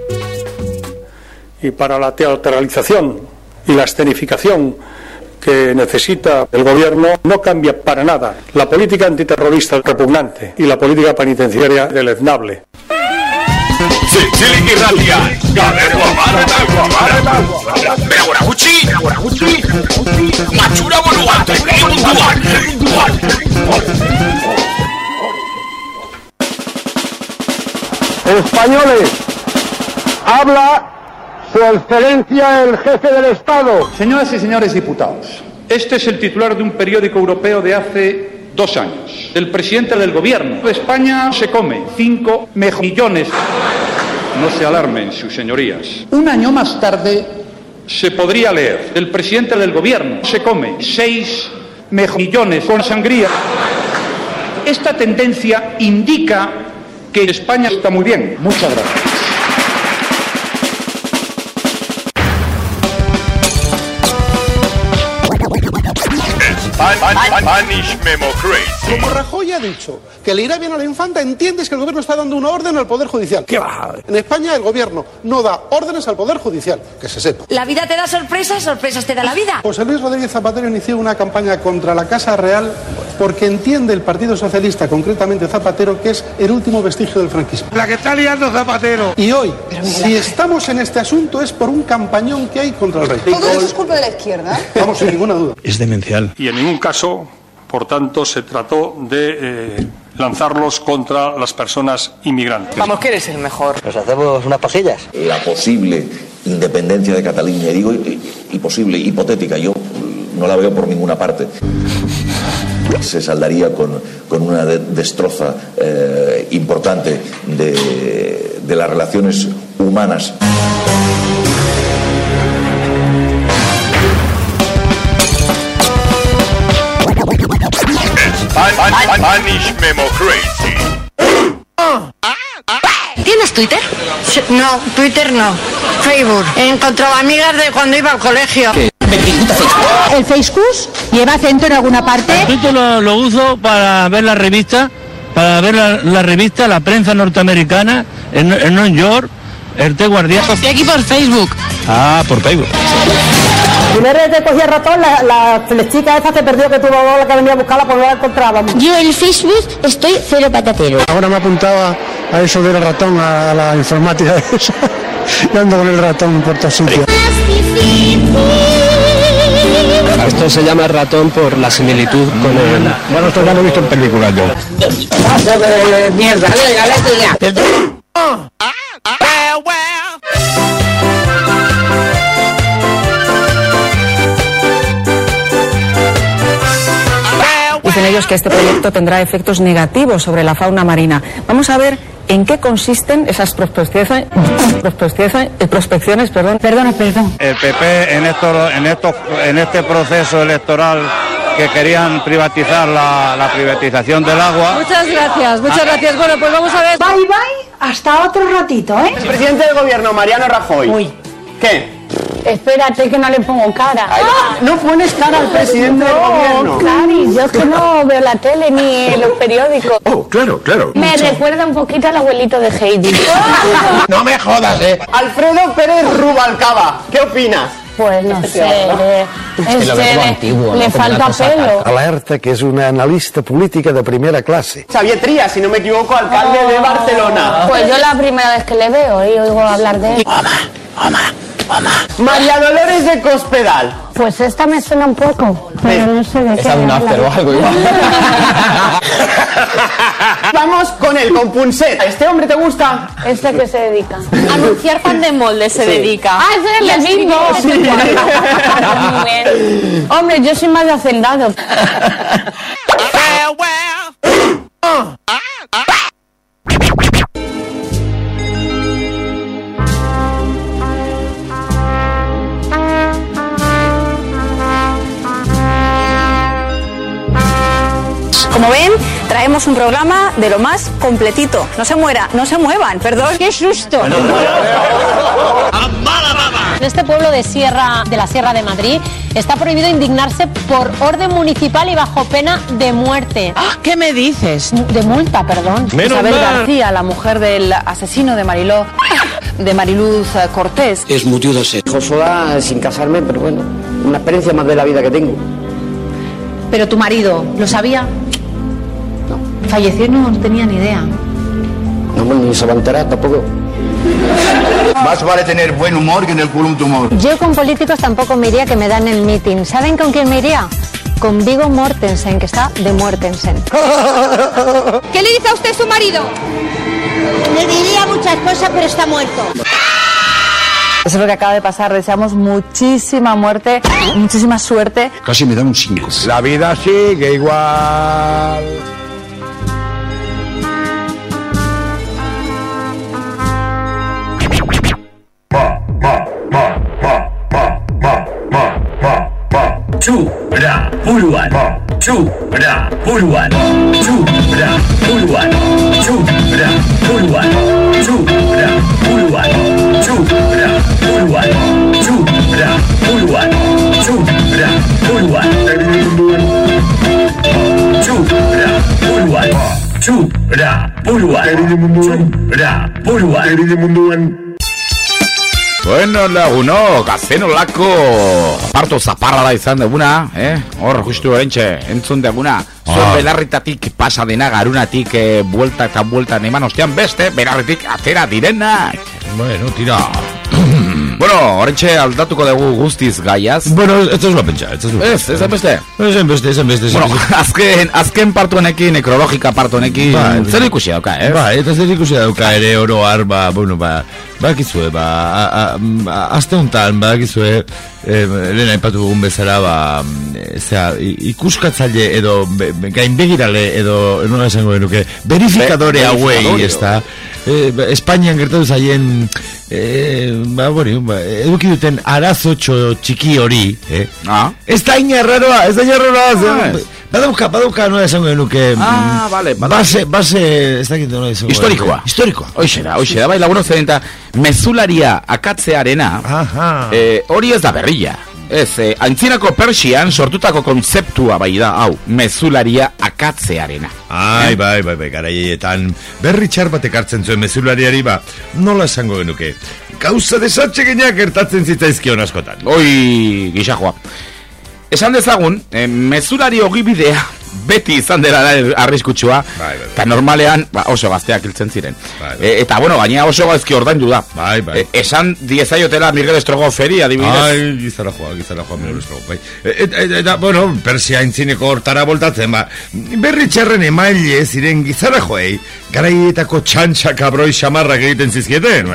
Y para la teatralización y la escenificación que necesita el gobierno no cambia para nada la política antiterrorista repugnante y la política penitenciaria deleznable. Ziliki ratia, gaberko amaretan, Beagora gutxi, matxura boluan, munduan. Españoles, habla Su Excelencia el Jefe del Estado. Señoras y señores diputados, este es el titular de un periódico europeo de hace 2 años. El presidente del gobierno de España se come 5 millones. No se alarmen, sus señorías. Un año más tarde se podría leer: el presidente del gobierno se come 6 mejillones con sangría. Esta tendencia indica que España está muy bien. Muchas gracias. Spanish Memo Crazy. Como Rajoy ha dicho que le irá bien a la infanta, entiendes que el gobierno está dando una orden al Poder Judicial. ¿Qué va? En España el gobierno no da órdenes al Poder Judicial, que se sepa. La vida te da sorpresas, sorpresas te da la vida. José Luis Rodríguez Zapatero inició una campaña contra la Casa Real porque entiende el Partido Socialista, concretamente Zapatero, que es el último vestigio del franquismo. La que está liando Zapatero. Y hoy, si estamos en este asunto es por un campañón que hay contra el rey. ¿Todo eso es culpa de la izquierda? Vamos, sin ninguna duda. Es demencial. Y en ningún caso, por tanto, se trató de lanzarlos contra las personas inmigrantes. Vamos, que eres el mejor. Nos hacemos unas pasillas. La posible independencia de Cataluña, digo, y posible, hipotética, yo no la veo por ninguna parte. Se saldaría con una destroza importante de las relaciones humanas. Spanish Memo Crazy. ¿Tienes Twitter? No, Twitter no. Facebook. He encontrado amigas de cuando iba al colegio. ¿El Facebook lleva acento en alguna parte? El Twitter lo uso para ver la revista, la prensa norteamericana en New York, el The Guardian. Estoy aquí por Facebook. Ah, por Facebook. Primero que cogía el ratón, la flechita esa se perdió que tuvo la que venía a buscarla, pues no la encontrábamos. Yo en Facebook estoy cero patatero. Ahora me apuntaba a eso del ratón, a la informática esa. Y ando con el ratón por todos sitios. Esto se llama ratón por la similitud con el... Bueno, esto ya lo he visto en películas yo. Paso de mierda, Dicen ellos que este proyecto tendrá efectos negativos sobre la fauna marina. Vamos a ver en qué consisten esas prospecciones. Perdón. El PP en este proceso electoral que querían privatizar la privatización del agua. Muchas gracias. Bueno, pues vamos a ver. Bye, hasta otro ratito, ¿eh? El presidente del gobierno, Mariano Rajoy. Uy. ¿Qué? Espérate que no le pongo cara. No pones cara al presidente del gobierno. Claro, yo que no veo la tele ni los periódicos. Oh, claro. Me recuerda un poquito al abuelito de Heidi. No me jodas, Alfredo Pérez Rubalcaba, ¿qué opinas? Pues no sé, le falta pelo. Alerta, que es una analista política de primera clase. Xavier Trías, si no me equivoco, alcalde de Barcelona. Pues yo la primera vez que le veo y oigo hablar de él. María Dolores de Cospedal. Pues esta me suena un poco, pero no sé de qué. ¿Es un after o algo? Vamos con él, con Punset. ¿A este hombre te gusta? ¿Este que se dedica? Anunciar pan de molde se dedica. Ah, ese es el mismo. Muy bien. Hombre, yo soy más de hacendado. Como ven, traemos un programa de lo más completito. No se muevan, perdón. ¡Qué susto! En este pueblo de la Sierra de Madrid está prohibido indignarse por orden municipal y bajo pena de muerte. ¿Qué me dices? De multa, perdón. Isabel García, la mujer del asesino de Mariluz Cortés. Es mutiúdose. Sola sin casarme, pero bueno, una experiencia más de la vida que tengo. ¿Pero tu marido lo sabía? No. Falleció y no tenía ni idea. No, ni se va a enterar tampoco. Más vale tener buen humor que en el culo un tumor. Yo con políticos tampoco me iría, que me dan el meeting. ¿Saben con quién me iría? Con Viggo Mortensen, que está de Muertensen. ¿Qué le dice a usted su marido? Le diría muchas cosas, pero está muerto. Eso es lo que acaba de pasar. Deseamos muchísima muerte, muchísima suerte. Casi me da un 5. La vida sigue igual. Chura, Uruguay. Txura buruan, txura buruan, txura buruan, txura buruan, txura buruan, txura buruan, txura buruan, txura buruan, txura buruan. Bueno, lagunok, azenolako parto zaparra da izan deguna, hor, justu horentxe, entzun deguna, zuen belarritatik pasa dena garunatik buelta eta buelta eman ostean beste, belarritik atera direnak. Bueno, tira. Bueno, horentxe aldatuko dugu guztiz gaiaz. Bueno, ez da pentsa, ez da beste. Bueno, azken partu honekin, nekrologika partu honekin, zer ikusi dauka, eta zer ikusi dauka ere oroar, bakizue, azte honetan, bakizue, lehen aipatu dugun bezala, ikuskatzaile edo gainbegirale edo, nola esango genuke, verifikadore hauei, ez da, Espainian gertatu zaien, eduki duten arazotxo txiki hori, ez da inarraroa, badauka nola esango genuke, base, ez dakit nola esango historikoa, hoxe da, bai laguno zen eta mezularia akatzearena, hori ez da berria. Ez, antzinako Persian sortutako kontzeptua bai da, hau, mezularia akatzearena. Bai, garaietan berri txar batek hartzen zuen mezulariari, nola esango genuke, gauza desatxeginak gertatzen zitzaizkion askotan. Oi, gisajoa. Esan dezagun, mezulari ogibidea beti izan dela arriskutsua, eta normalean oso gazteak hiltzen ziren. Eta, gainea oso gazki ordaindu da. Esan diezaiotela Miguel Estrogoferi, adibidez. Gizara joa, Miguel Estrogof. Eta, Persia intzineko hortara boltatzen, berri txarren emaile ziren gizara joei, garaietako txantxak abroi xamarrak egiten zizkieten.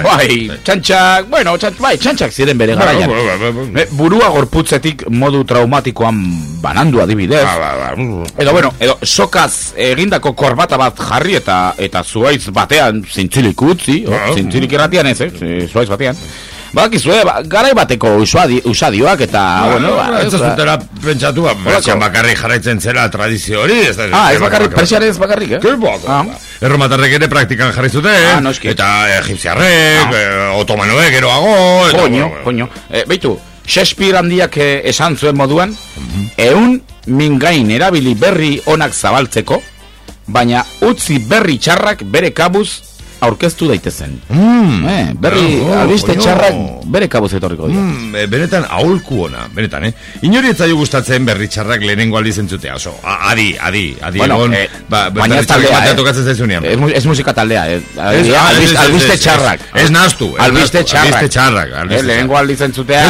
Txantxak ziren bere garaian. Burua gorputzetik modu traumatikoan banandu adibidez. Edo sokaz egindako korbata bat jarri eta zuaiz batean zintzilik utzi, zintzilik irratian ez, zuaiz batean. Badakizue, garai bateko usadioak eta... Ez zutera pentsatu, bakarrik jarraitzen zela tradizio hori. Ez bakarrik, persiarez bakarrik, Erromatarrek ere praktikan jarri zuten, eta egipziarrek, otomanoek eroago... Koño, beitu, Shakespeare handiak esan zuen moduan, mingain erabili berri onak zabaltzeko, baina utzi berri txarrak bere kabuz aurkeztu daitezen. Berri albiste txarrak bere kabuz etorriko dira. Benetan aholku ona, Inori ez zaio gustatzen berri txarrak lehenengo aldiz entzutea, oso, adi. Baina ez taldea, ez musika taldea, albiste txarrak. Ez nahaztu. Albiste txarrak. Lehenengo aldiz entzutea,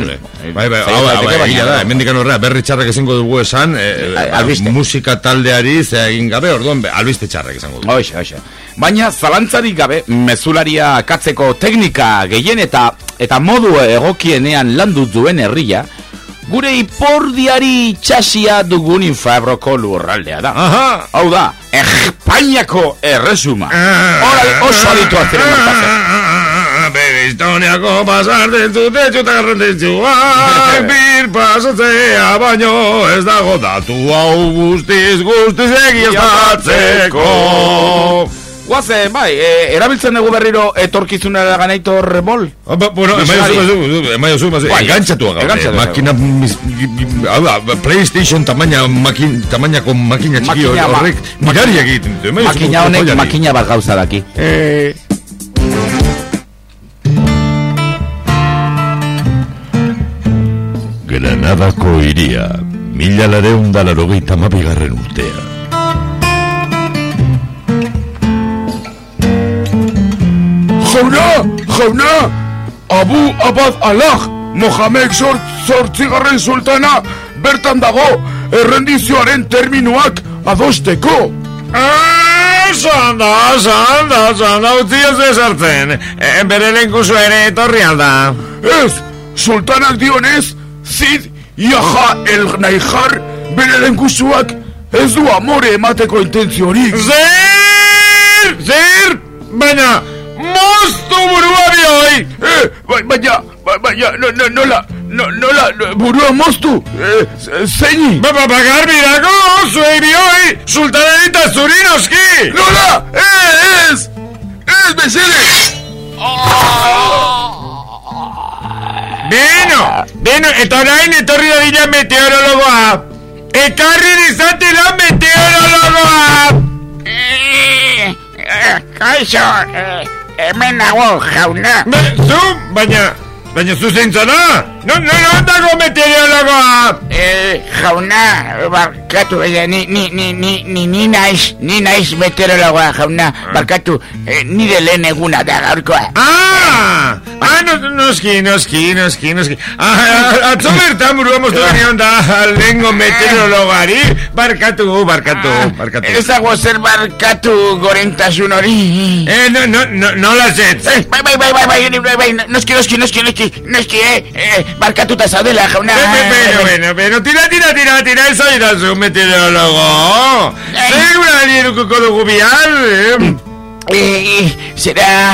hemendikan horrea, berri txarrak ezingo dugu esan, musika taldeari egin gabe, orduan, albiste txarrak esango dugu. Baina zalantzarik gabe, mezularia akatzeko teknika gehien eta modu egokienean landu duen herria, gure ipurdiari itxasia dugun Infaebroko lurraldea da. Hau da, Espainiako erresuma. Oso aditu aziren martazen. Bere historiako pasarten zute txutarren txuak, bir pasatzea baino ez dago datu hau guztiz egiaztatzeko. Guazen, erabiltzen dugu berriro etorkizunera ganaitor mol? Emaiozu, engantzatu agabe. Makina, PlayStation tamainako makina txiki horrek mirari egiten. Makina honek, makina bat gauza daki. Granadako iria, 1982 urtea. Jauna, Abu Abad Allah, Mohamed zortzigarren sultana, bertan dago, errendizioaren terminuak adosteko. Sanda, utzi ez ezartzen, bere lenkusu ere etorri alda. Ez, sultanak dionez, Zid Iaha el Naijar, bere lenkusuak ez du amore emateko intentziorik. Zer, baina... Moztu buruari hoi! Baina, nola, burua moztu, zeini? Garbi dago, zuei bioi, sultanen eta zuri noski! Nola? Ez, bezere! Beno, eta orain etorri da dira meteorologoa! Ekarri dizatela meteorologoa! Kaixo, hemen nago, jauna. Baina zu zeintzana? Non dago meteorologoa? Jauna, barkatu, ni naiz meteorologoa, jauna. Barkatu, nire lehen eguna da gaurkoa. Noski. Atzo bertan burua moztu genion da lehengo meteorologari. Barkatu. Ezago zer barkatu gorentasun hori. Nola zetz? Bai, noski, barkatuta zaudela, jauna. Beno, tira, ez oidazu meteorologo. Segura lierukuko dugu bihar. Zera,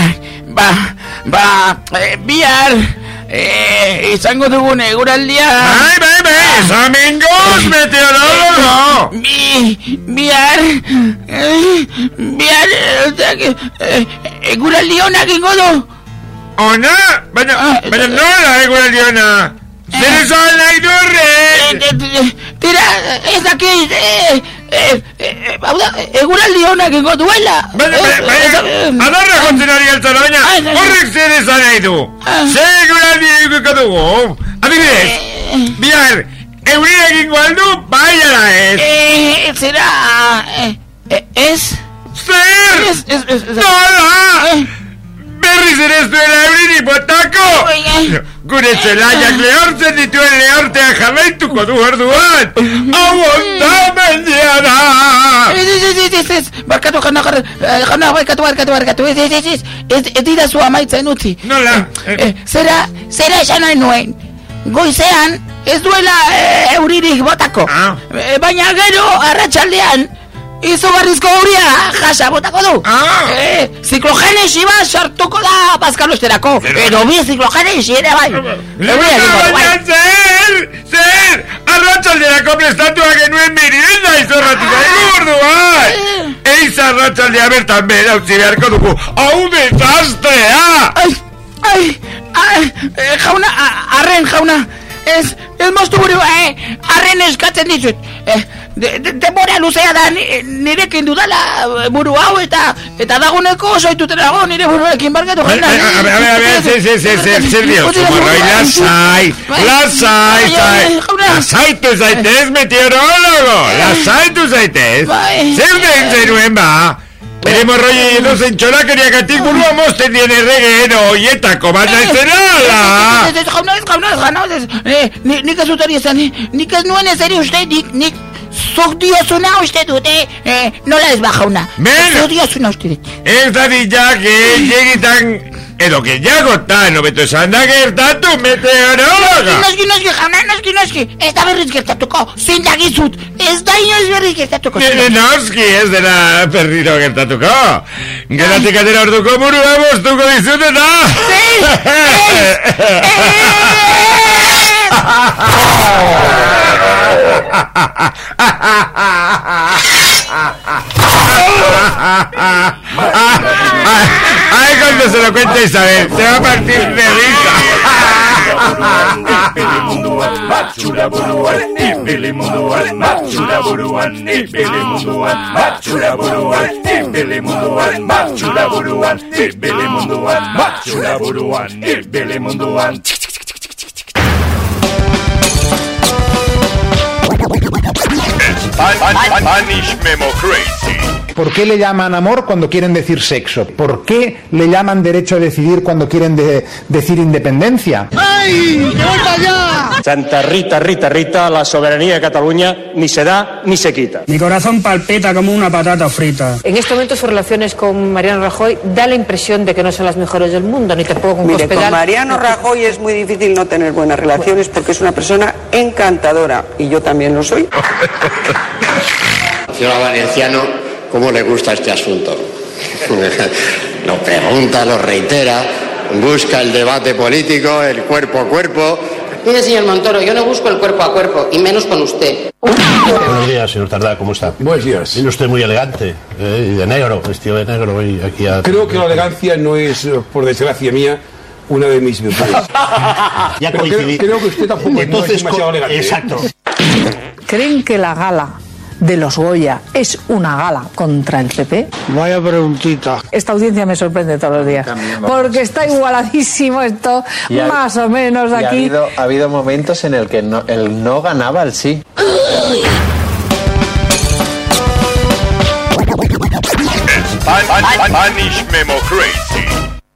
bihar, izango dugun eguraldia. Bai, esamingoz meteorologo. Bihar, eguraldi honak ingo du. Ona? Baina nola eguraldi ona? Zer esan nahi durre? Tira, ez dakit, eguraldi honak ingo duela. Adarra kontzen ari altzara, baina horrek zer esan nahi du? Zer eguraldi ingo dugu? Adibidez, bihar, eurira egingo aldu, bai ala ez? Zera, ez? Zer? Nola? Berriz ere ez duela eurini botako! Gure zelaiak lehortzen dituen lehortea jarraituko du orduan! Hau ondamendia da! Ez, barkatu, jauna, barkatu, ez didazu amaitzen utzi. Nola? Zera esan nahi nuen, goizean ez duela euririk botako, baina gero arratsaldean izugarrizko euria jasa botako du. Ziklogenesi bat sartuko da bazkalosterako. Edo bi ziklogenesi ere bai. Baina zer! Arratsalderako prestatua genuen merienda izorratu zaigu orduan! Eiz arratsaldea bertan behar utzi beharko dugu. Hau desastea! Jauna, jauna. Ez moztu buru, arren eskatzen dizut. Denbora luzea da nirekin dudala buru hau eta daguneko soituten dago nire buruekin barkatu jauna. Zer diotzu, morroi, lasaitu zaitez, meteorologo, lasaitu zaitez. Zer den zenuen ba? Bere morroi edozen txolakeriakatik burua mozten dien erregeen oietako bat naizerala! Jauna, nik ez dut hori esan, nik ez nuen ez eri uste, nik zuk diozuna uste dute, nola ez ba jauna, zuk diozuna uste dut. Ez da ditak egitan, edo gehiagotan, obeto esan da gertatu meteorologa! Noski, jauna, noski, ez da berriz gertatuko, zindagizut, ez da inoiz berriz gertatuko. Noski, ez dela berriro gertatuko. Geratik atera orduko burua moztuko dizute da! Ay, cuando se lo cuenta Isabel, se va a partir de risa. Spanish Memo Crazy. ¿Por qué le llaman amor cuando quieren decir sexo? ¿Por qué le llaman derecho a decidir cuando quieren decir independencia? ¡Ay! ¡Corta ya! Santa Rita, la soberanía de Cataluña ni se da ni se quita. Mi corazón palpita como una patata frita. En este momento sus relaciones con Mariano Rajoy da la impresión de que no son las mejores del mundo, ni tampoco con Mire, con Mariano Rajoy es muy difícil no tener buenas relaciones porque es una persona encantadora y yo también lo soy. Señora Valenciano, ¿cómo le gusta este asunto? Lo pregunta, lo reitera, busca el debate político, el cuerpo a cuerpo, Mire, señor Montoro, yo no busco el cuerpo a cuerpo, y menos con usted. Buenos días, señor Tardá, ¿cómo está? Buenos días. Viene usted muy elegante, y de negro, vestido de negro hoy aquí a... Creo que la elegancia no es, por desgracia mía, una de mis virtudes. Ya coincidí. Creo que usted tampoco entonces, no es demasiado elegante. Exacto. ¿Creen que la gala de los Goya es una gala contra el PP? Vaya preguntita. Esta audiencia me sorprende todos los días, porque está igualadísimo esto, más o menos aquí. Ha habido momentos en el que el no ganaba el sí. Spanish Memo Crazy.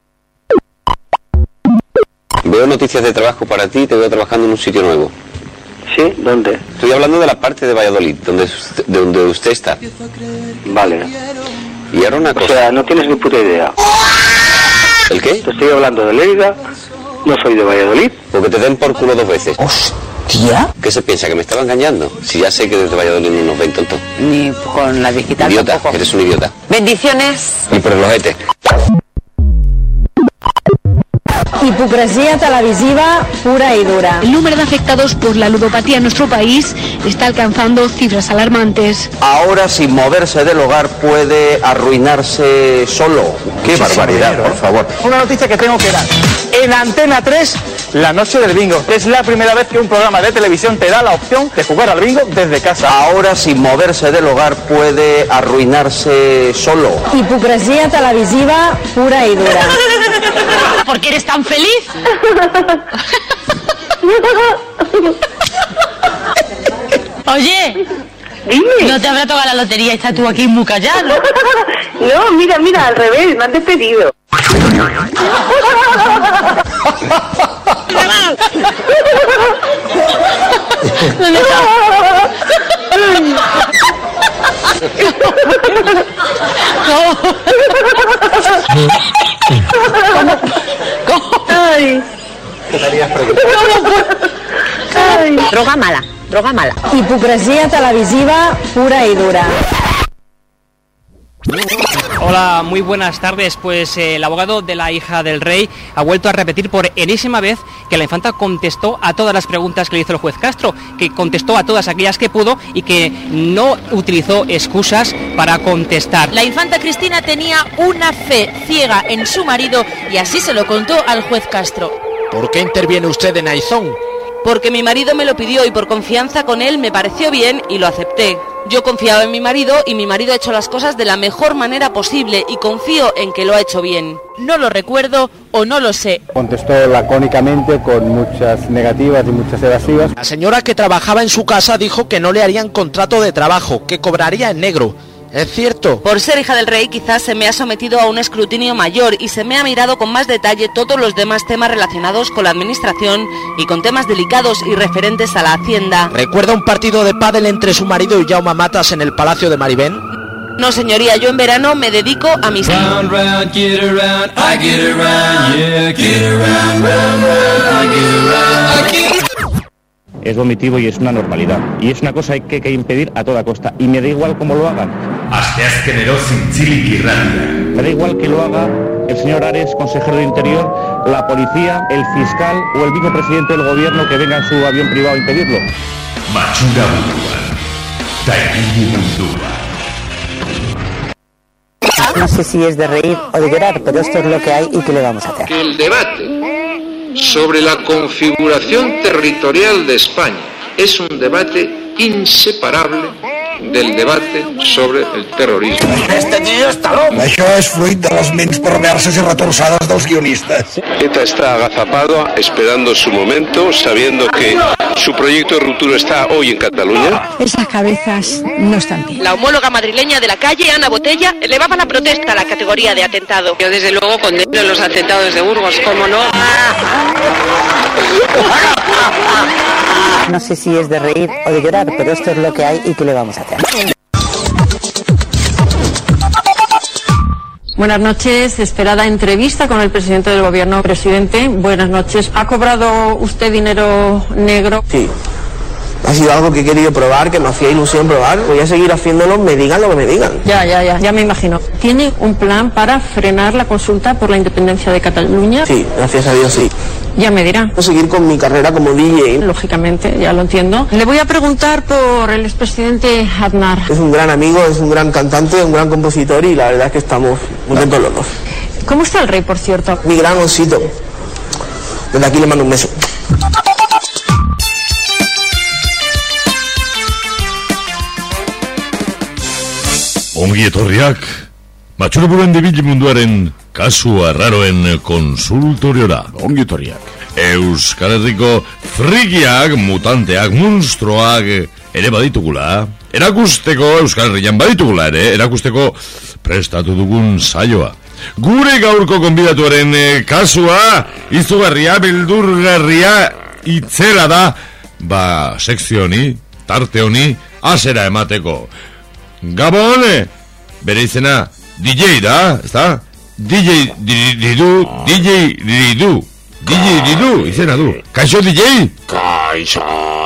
Veo noticias de trabajo para ti, te veo trabajando en un sitio nuevo. ¿Sí? ¿Dónde? Estoy hablando de la parte de Valladolid, donde usted está. Vale. Y ahora una cosa. O sea, no tienes ni puta idea. ¿El qué? Te estoy hablando de Lérida, no soy de Valladolid. Porque te den por culo 2 veces. ¿Hostia? ¿Qué se piensa? ¿Que me estaba engañando? Si ya sé que desde Valladolid no nos ven tonto. Ni con la digital Idiota, tampoco. eres un idiota. Bendiciones. Y por el ojete. Hipocresía televisiva pura y dura. El número de afectados por la ludopatía en nuestro país está alcanzando cifras alarmantes. Ahora, sin moverse del hogar, puede arruinarse solo. ¡Qué barbaridad, por favor! Una noticia que tengo que dar. En Antena 3, la noche del bingo. Es la primera vez que un programa de televisión te da la opción de jugar al bingo desde casa. Ahora, sin moverse del hogar, puede arruinarse solo. Hipocresía televisiva pura y dura. ¿Por qué eres tan feliz? Oye, dime. ¿No te habrá tocado la lotería y estás tú aquí muy callado? No, mira, al revés, me han despedido. ¿Dónde está? ¿Cómo? Ay. Droga mala, droga mala. Hipocresía televisiva pura y dura. Hola, muy buenas tardes. Pues el abogado de la hija del rey ha vuelto a repetir por enésima vez que la infanta contestó a todas las preguntas que le hizo el juez Castro, que contestó a todas aquellas que pudo y que no utilizó excusas para contestar. La infanta Cristina tenía una fe ciega en su marido y así se lo contó al juez Castro. ¿Por qué interviene usted en Aizón? Porque mi marido me lo pidió y por confianza con él me pareció bien y lo acepté. Yo confiaba en mi marido y mi marido ha hecho las cosas de la mejor manera posible y confío en que lo ha hecho bien. No lo recuerdo o no lo sé. Contestó lacónicamente con muchas negativas y muchas evasivas. La señora que trabajaba en su casa dijo que no le harían contrato de trabajo, que cobraría en negro. ¿Es cierto? Por ser hija del rey quizás se me ha sometido a un escrutinio mayor y se me ha mirado con más detalle todos los demás temas relacionados con la administración y con temas delicados y referentes a la hacienda. ¿Recuerda un partido de pádel entre su marido y Jaume Matas en el Palacio de Maribén? No, señoría, yo en verano me dedico a mis... Es vomitivo y es una normalidad. Y es una cosa que hay que impedir a toda costa. Y me da igual cómo lo hagan. Me da igual que lo haga el señor Ares, consejero de Interior, la policía, el fiscal o el vicepresidente del gobierno que venga en su avión privado a impedirlo. No sé si es de reír o de llorar, pero esto es lo que hay y ¿qué le vamos a hacer? Que el debate sobre la configuración territorial de España es un debate inseparable del debate sobre el terrorismo. Este tío está loco. Això és fruit de les ments perverses y retorçades dels guionistas. ETA está agazapado, esperando su momento, sabiendo que su proyecto de ruptura está hoy en Cataluña. Esas cabezas no están bien. La homóloga madrileña de la calle, Ana Botella, elevaba la protesta a la categoría de atentado. Yo desde luego condeno los atentados de Burgos, ¿cómo no? No sé si es de reír o de llorar, pero esto es lo que hay y ¿qué le vamos a hacer? Buenas noches, esperada entrevista con el presidente del gobierno. Presidente, buenas noches. ¿Ha cobrado usted dinero negro? Sí. Ha sido algo que he querido probar, que me hacía ilusión probar. Voy a seguir haciéndolo, me digan lo que me digan. Ya me imagino. ¿Tiene un plan para frenar la consulta por la independencia de Cataluña? Sí, gracias a Dios sí. Ya me dirá. Voy a seguir con mi carrera como DJ. Lógicamente, ya lo entiendo. Le voy a preguntar por el expresidente Aznar. Es un gran amigo, es un gran cantante, un gran compositor y la verdad es que estamos muy contentos los dos. ¿Cómo está el rey, por cierto? Mi gran osito. Desde aquí le mando un beso. Ongi etorriak, Matxureburuan dibili munduaren kasu arraroen konsultoriora. Ongi etorriak. Euskal Herriko frikiak, mutanteak, monstruoak ere baditugula. Erakusteko, Euskal Herrian baditugula ere, erakusteko prestatu dugun saioa. Gure gaurko konbidatuaren kasua, izugarria, beldurgarria, itzela da, sekzio honi, tarte honi, asera emateko. Gabon, bere izena DJ da, ezta? DJ Didu, izena du. Kaixo DJ? Kaixo.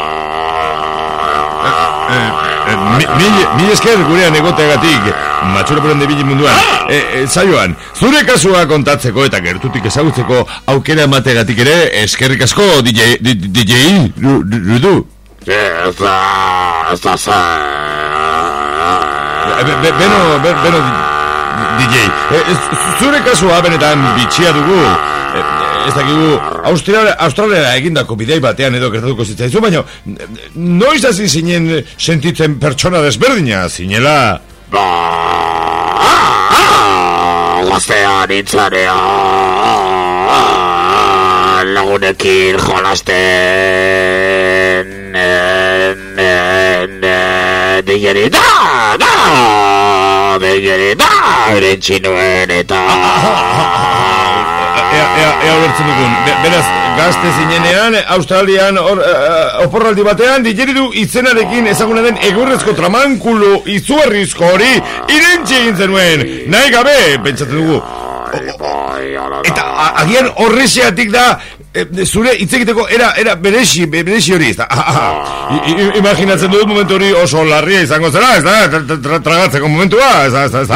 Mi esker gurean egoteagatik, Matxureburuan dibili munduan, saioan, zure kasua kontatzeko eta gertutik ezagutzeko aukera emateagatik ere, eskerrik asko DJ Didu. Ez da Beno DJ, zure kasua benetan bitxia dugu. Ez dakigu, Australiara egindako bidei batean edo gertatuko zitzaizu, baina noiz hasi zinen sentitzen pertsona desberdina, zinela? Gaztean itzarean lagunekin jolasten digerita erentxinuen eta Ea ulertzen dugun, beraz, gazte zinenean, Australian oporraldi batean, digeridu izenarekin ezaguna den egurrezko tramankulu izugarrizko hori irentxe egin zenuen, nahi gabe, pentsatzen dugu. Eta agian horrexeatik da, zure hitz egiteko era beresi hori, ez da. Imaginatzen dut momentu hori oso larria izango zera, ez da, tragatzeko momentua, ez da.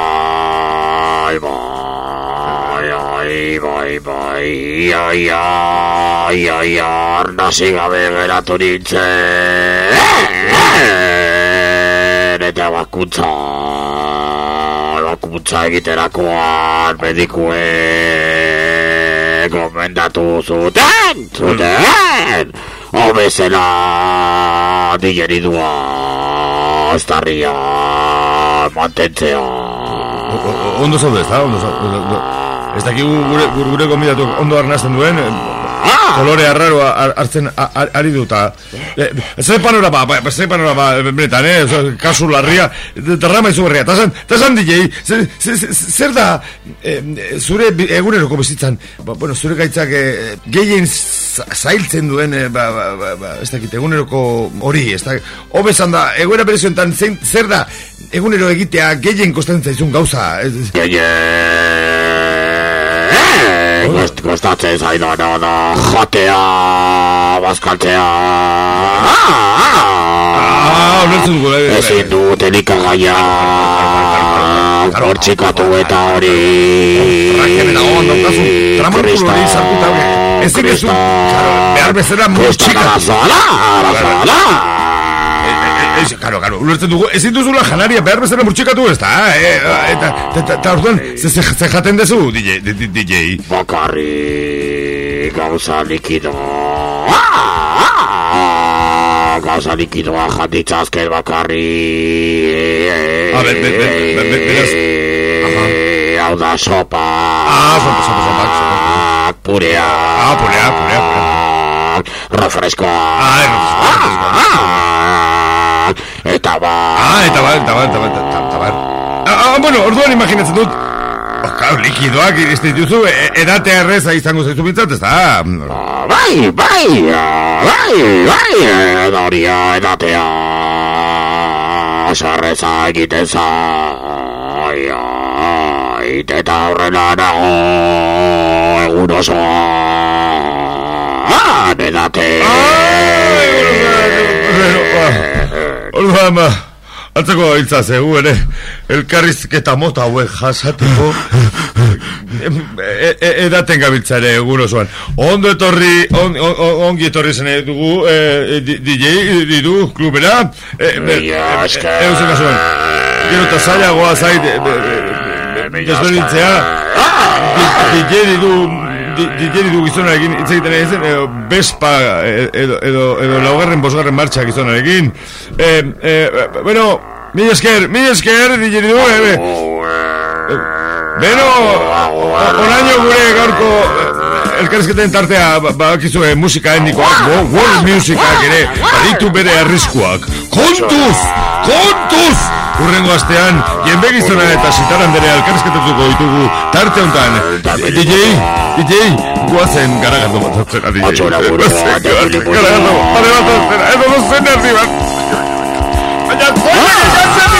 Arnasi gabe geratu nintzen eta ebakuntza egiterakoan medikue gomendatu zuten obezela digeridua estarria mantentzea. Ondo zaude, ez da? Ez dakigu gure konbidatu ondo arnazten duen, kolore arraroa hartzen ari duta. Zer panorama, benetan, kasu larria, derrama izugarria. Tazan DJ, zer da zure eguneroko bizitzan, zure gaitzak gehien zailtzen duen, ez dakit, eguneroko hori, ez dakit, hobezan da, egoera berezioetan, zer da egunero egitea gehien kostatzen zaizun gauza? Kostatzen zaidana da jatea, bazkaltzea. Ezin dut elikagaia hortxikatu eta hori Karo, ulertzen dugu, ezin duzula janaria behar bezala murtxikatu ez da, eta orduan, ze jaten dezu, DJ? Bakarri gauza likidoa janditzazken bakarri. Beraz, hau da sopa. Sopa. Purea. Purea. Refreskoa. Eta bar. Bueno, orduan imaginatzen dut, likidoak ez dituzu, edate erreza izango zaizu bintzat, ez da? Bai, edoria edatea, sarreza egiten zait, eta horrela nago egun osoa. Edate. Orduan, atzeko hiltza zegu ere, elkarrizketa mota hauek jasateko edaten gabiltza ere egun osoan. Ondo etorri, ongi etorri zen dugu DJ ditu klubera. Eusen kasuan, gero eta zailagoa zait desberdintzea. DJ ditu gizonarekin hitz egiten egin zen, Vespa edo laugarren bosgarren martxak gizonarekin. Bueno, mil esker, DJ ditu, Beno, onaino gure gaurko elkarrizketen tartea bakizue musika etnikoak, world musicak ere, baditu bere arriskuak. Kontuz! Urrengo astean, jenbegizona eta Sitaran bere elkarrizketetuko ditugu tarte hontan. DJ, guazen garagardo batatzera, DJ. Garagardo batatzera, edo dozen erdi bat. Baina,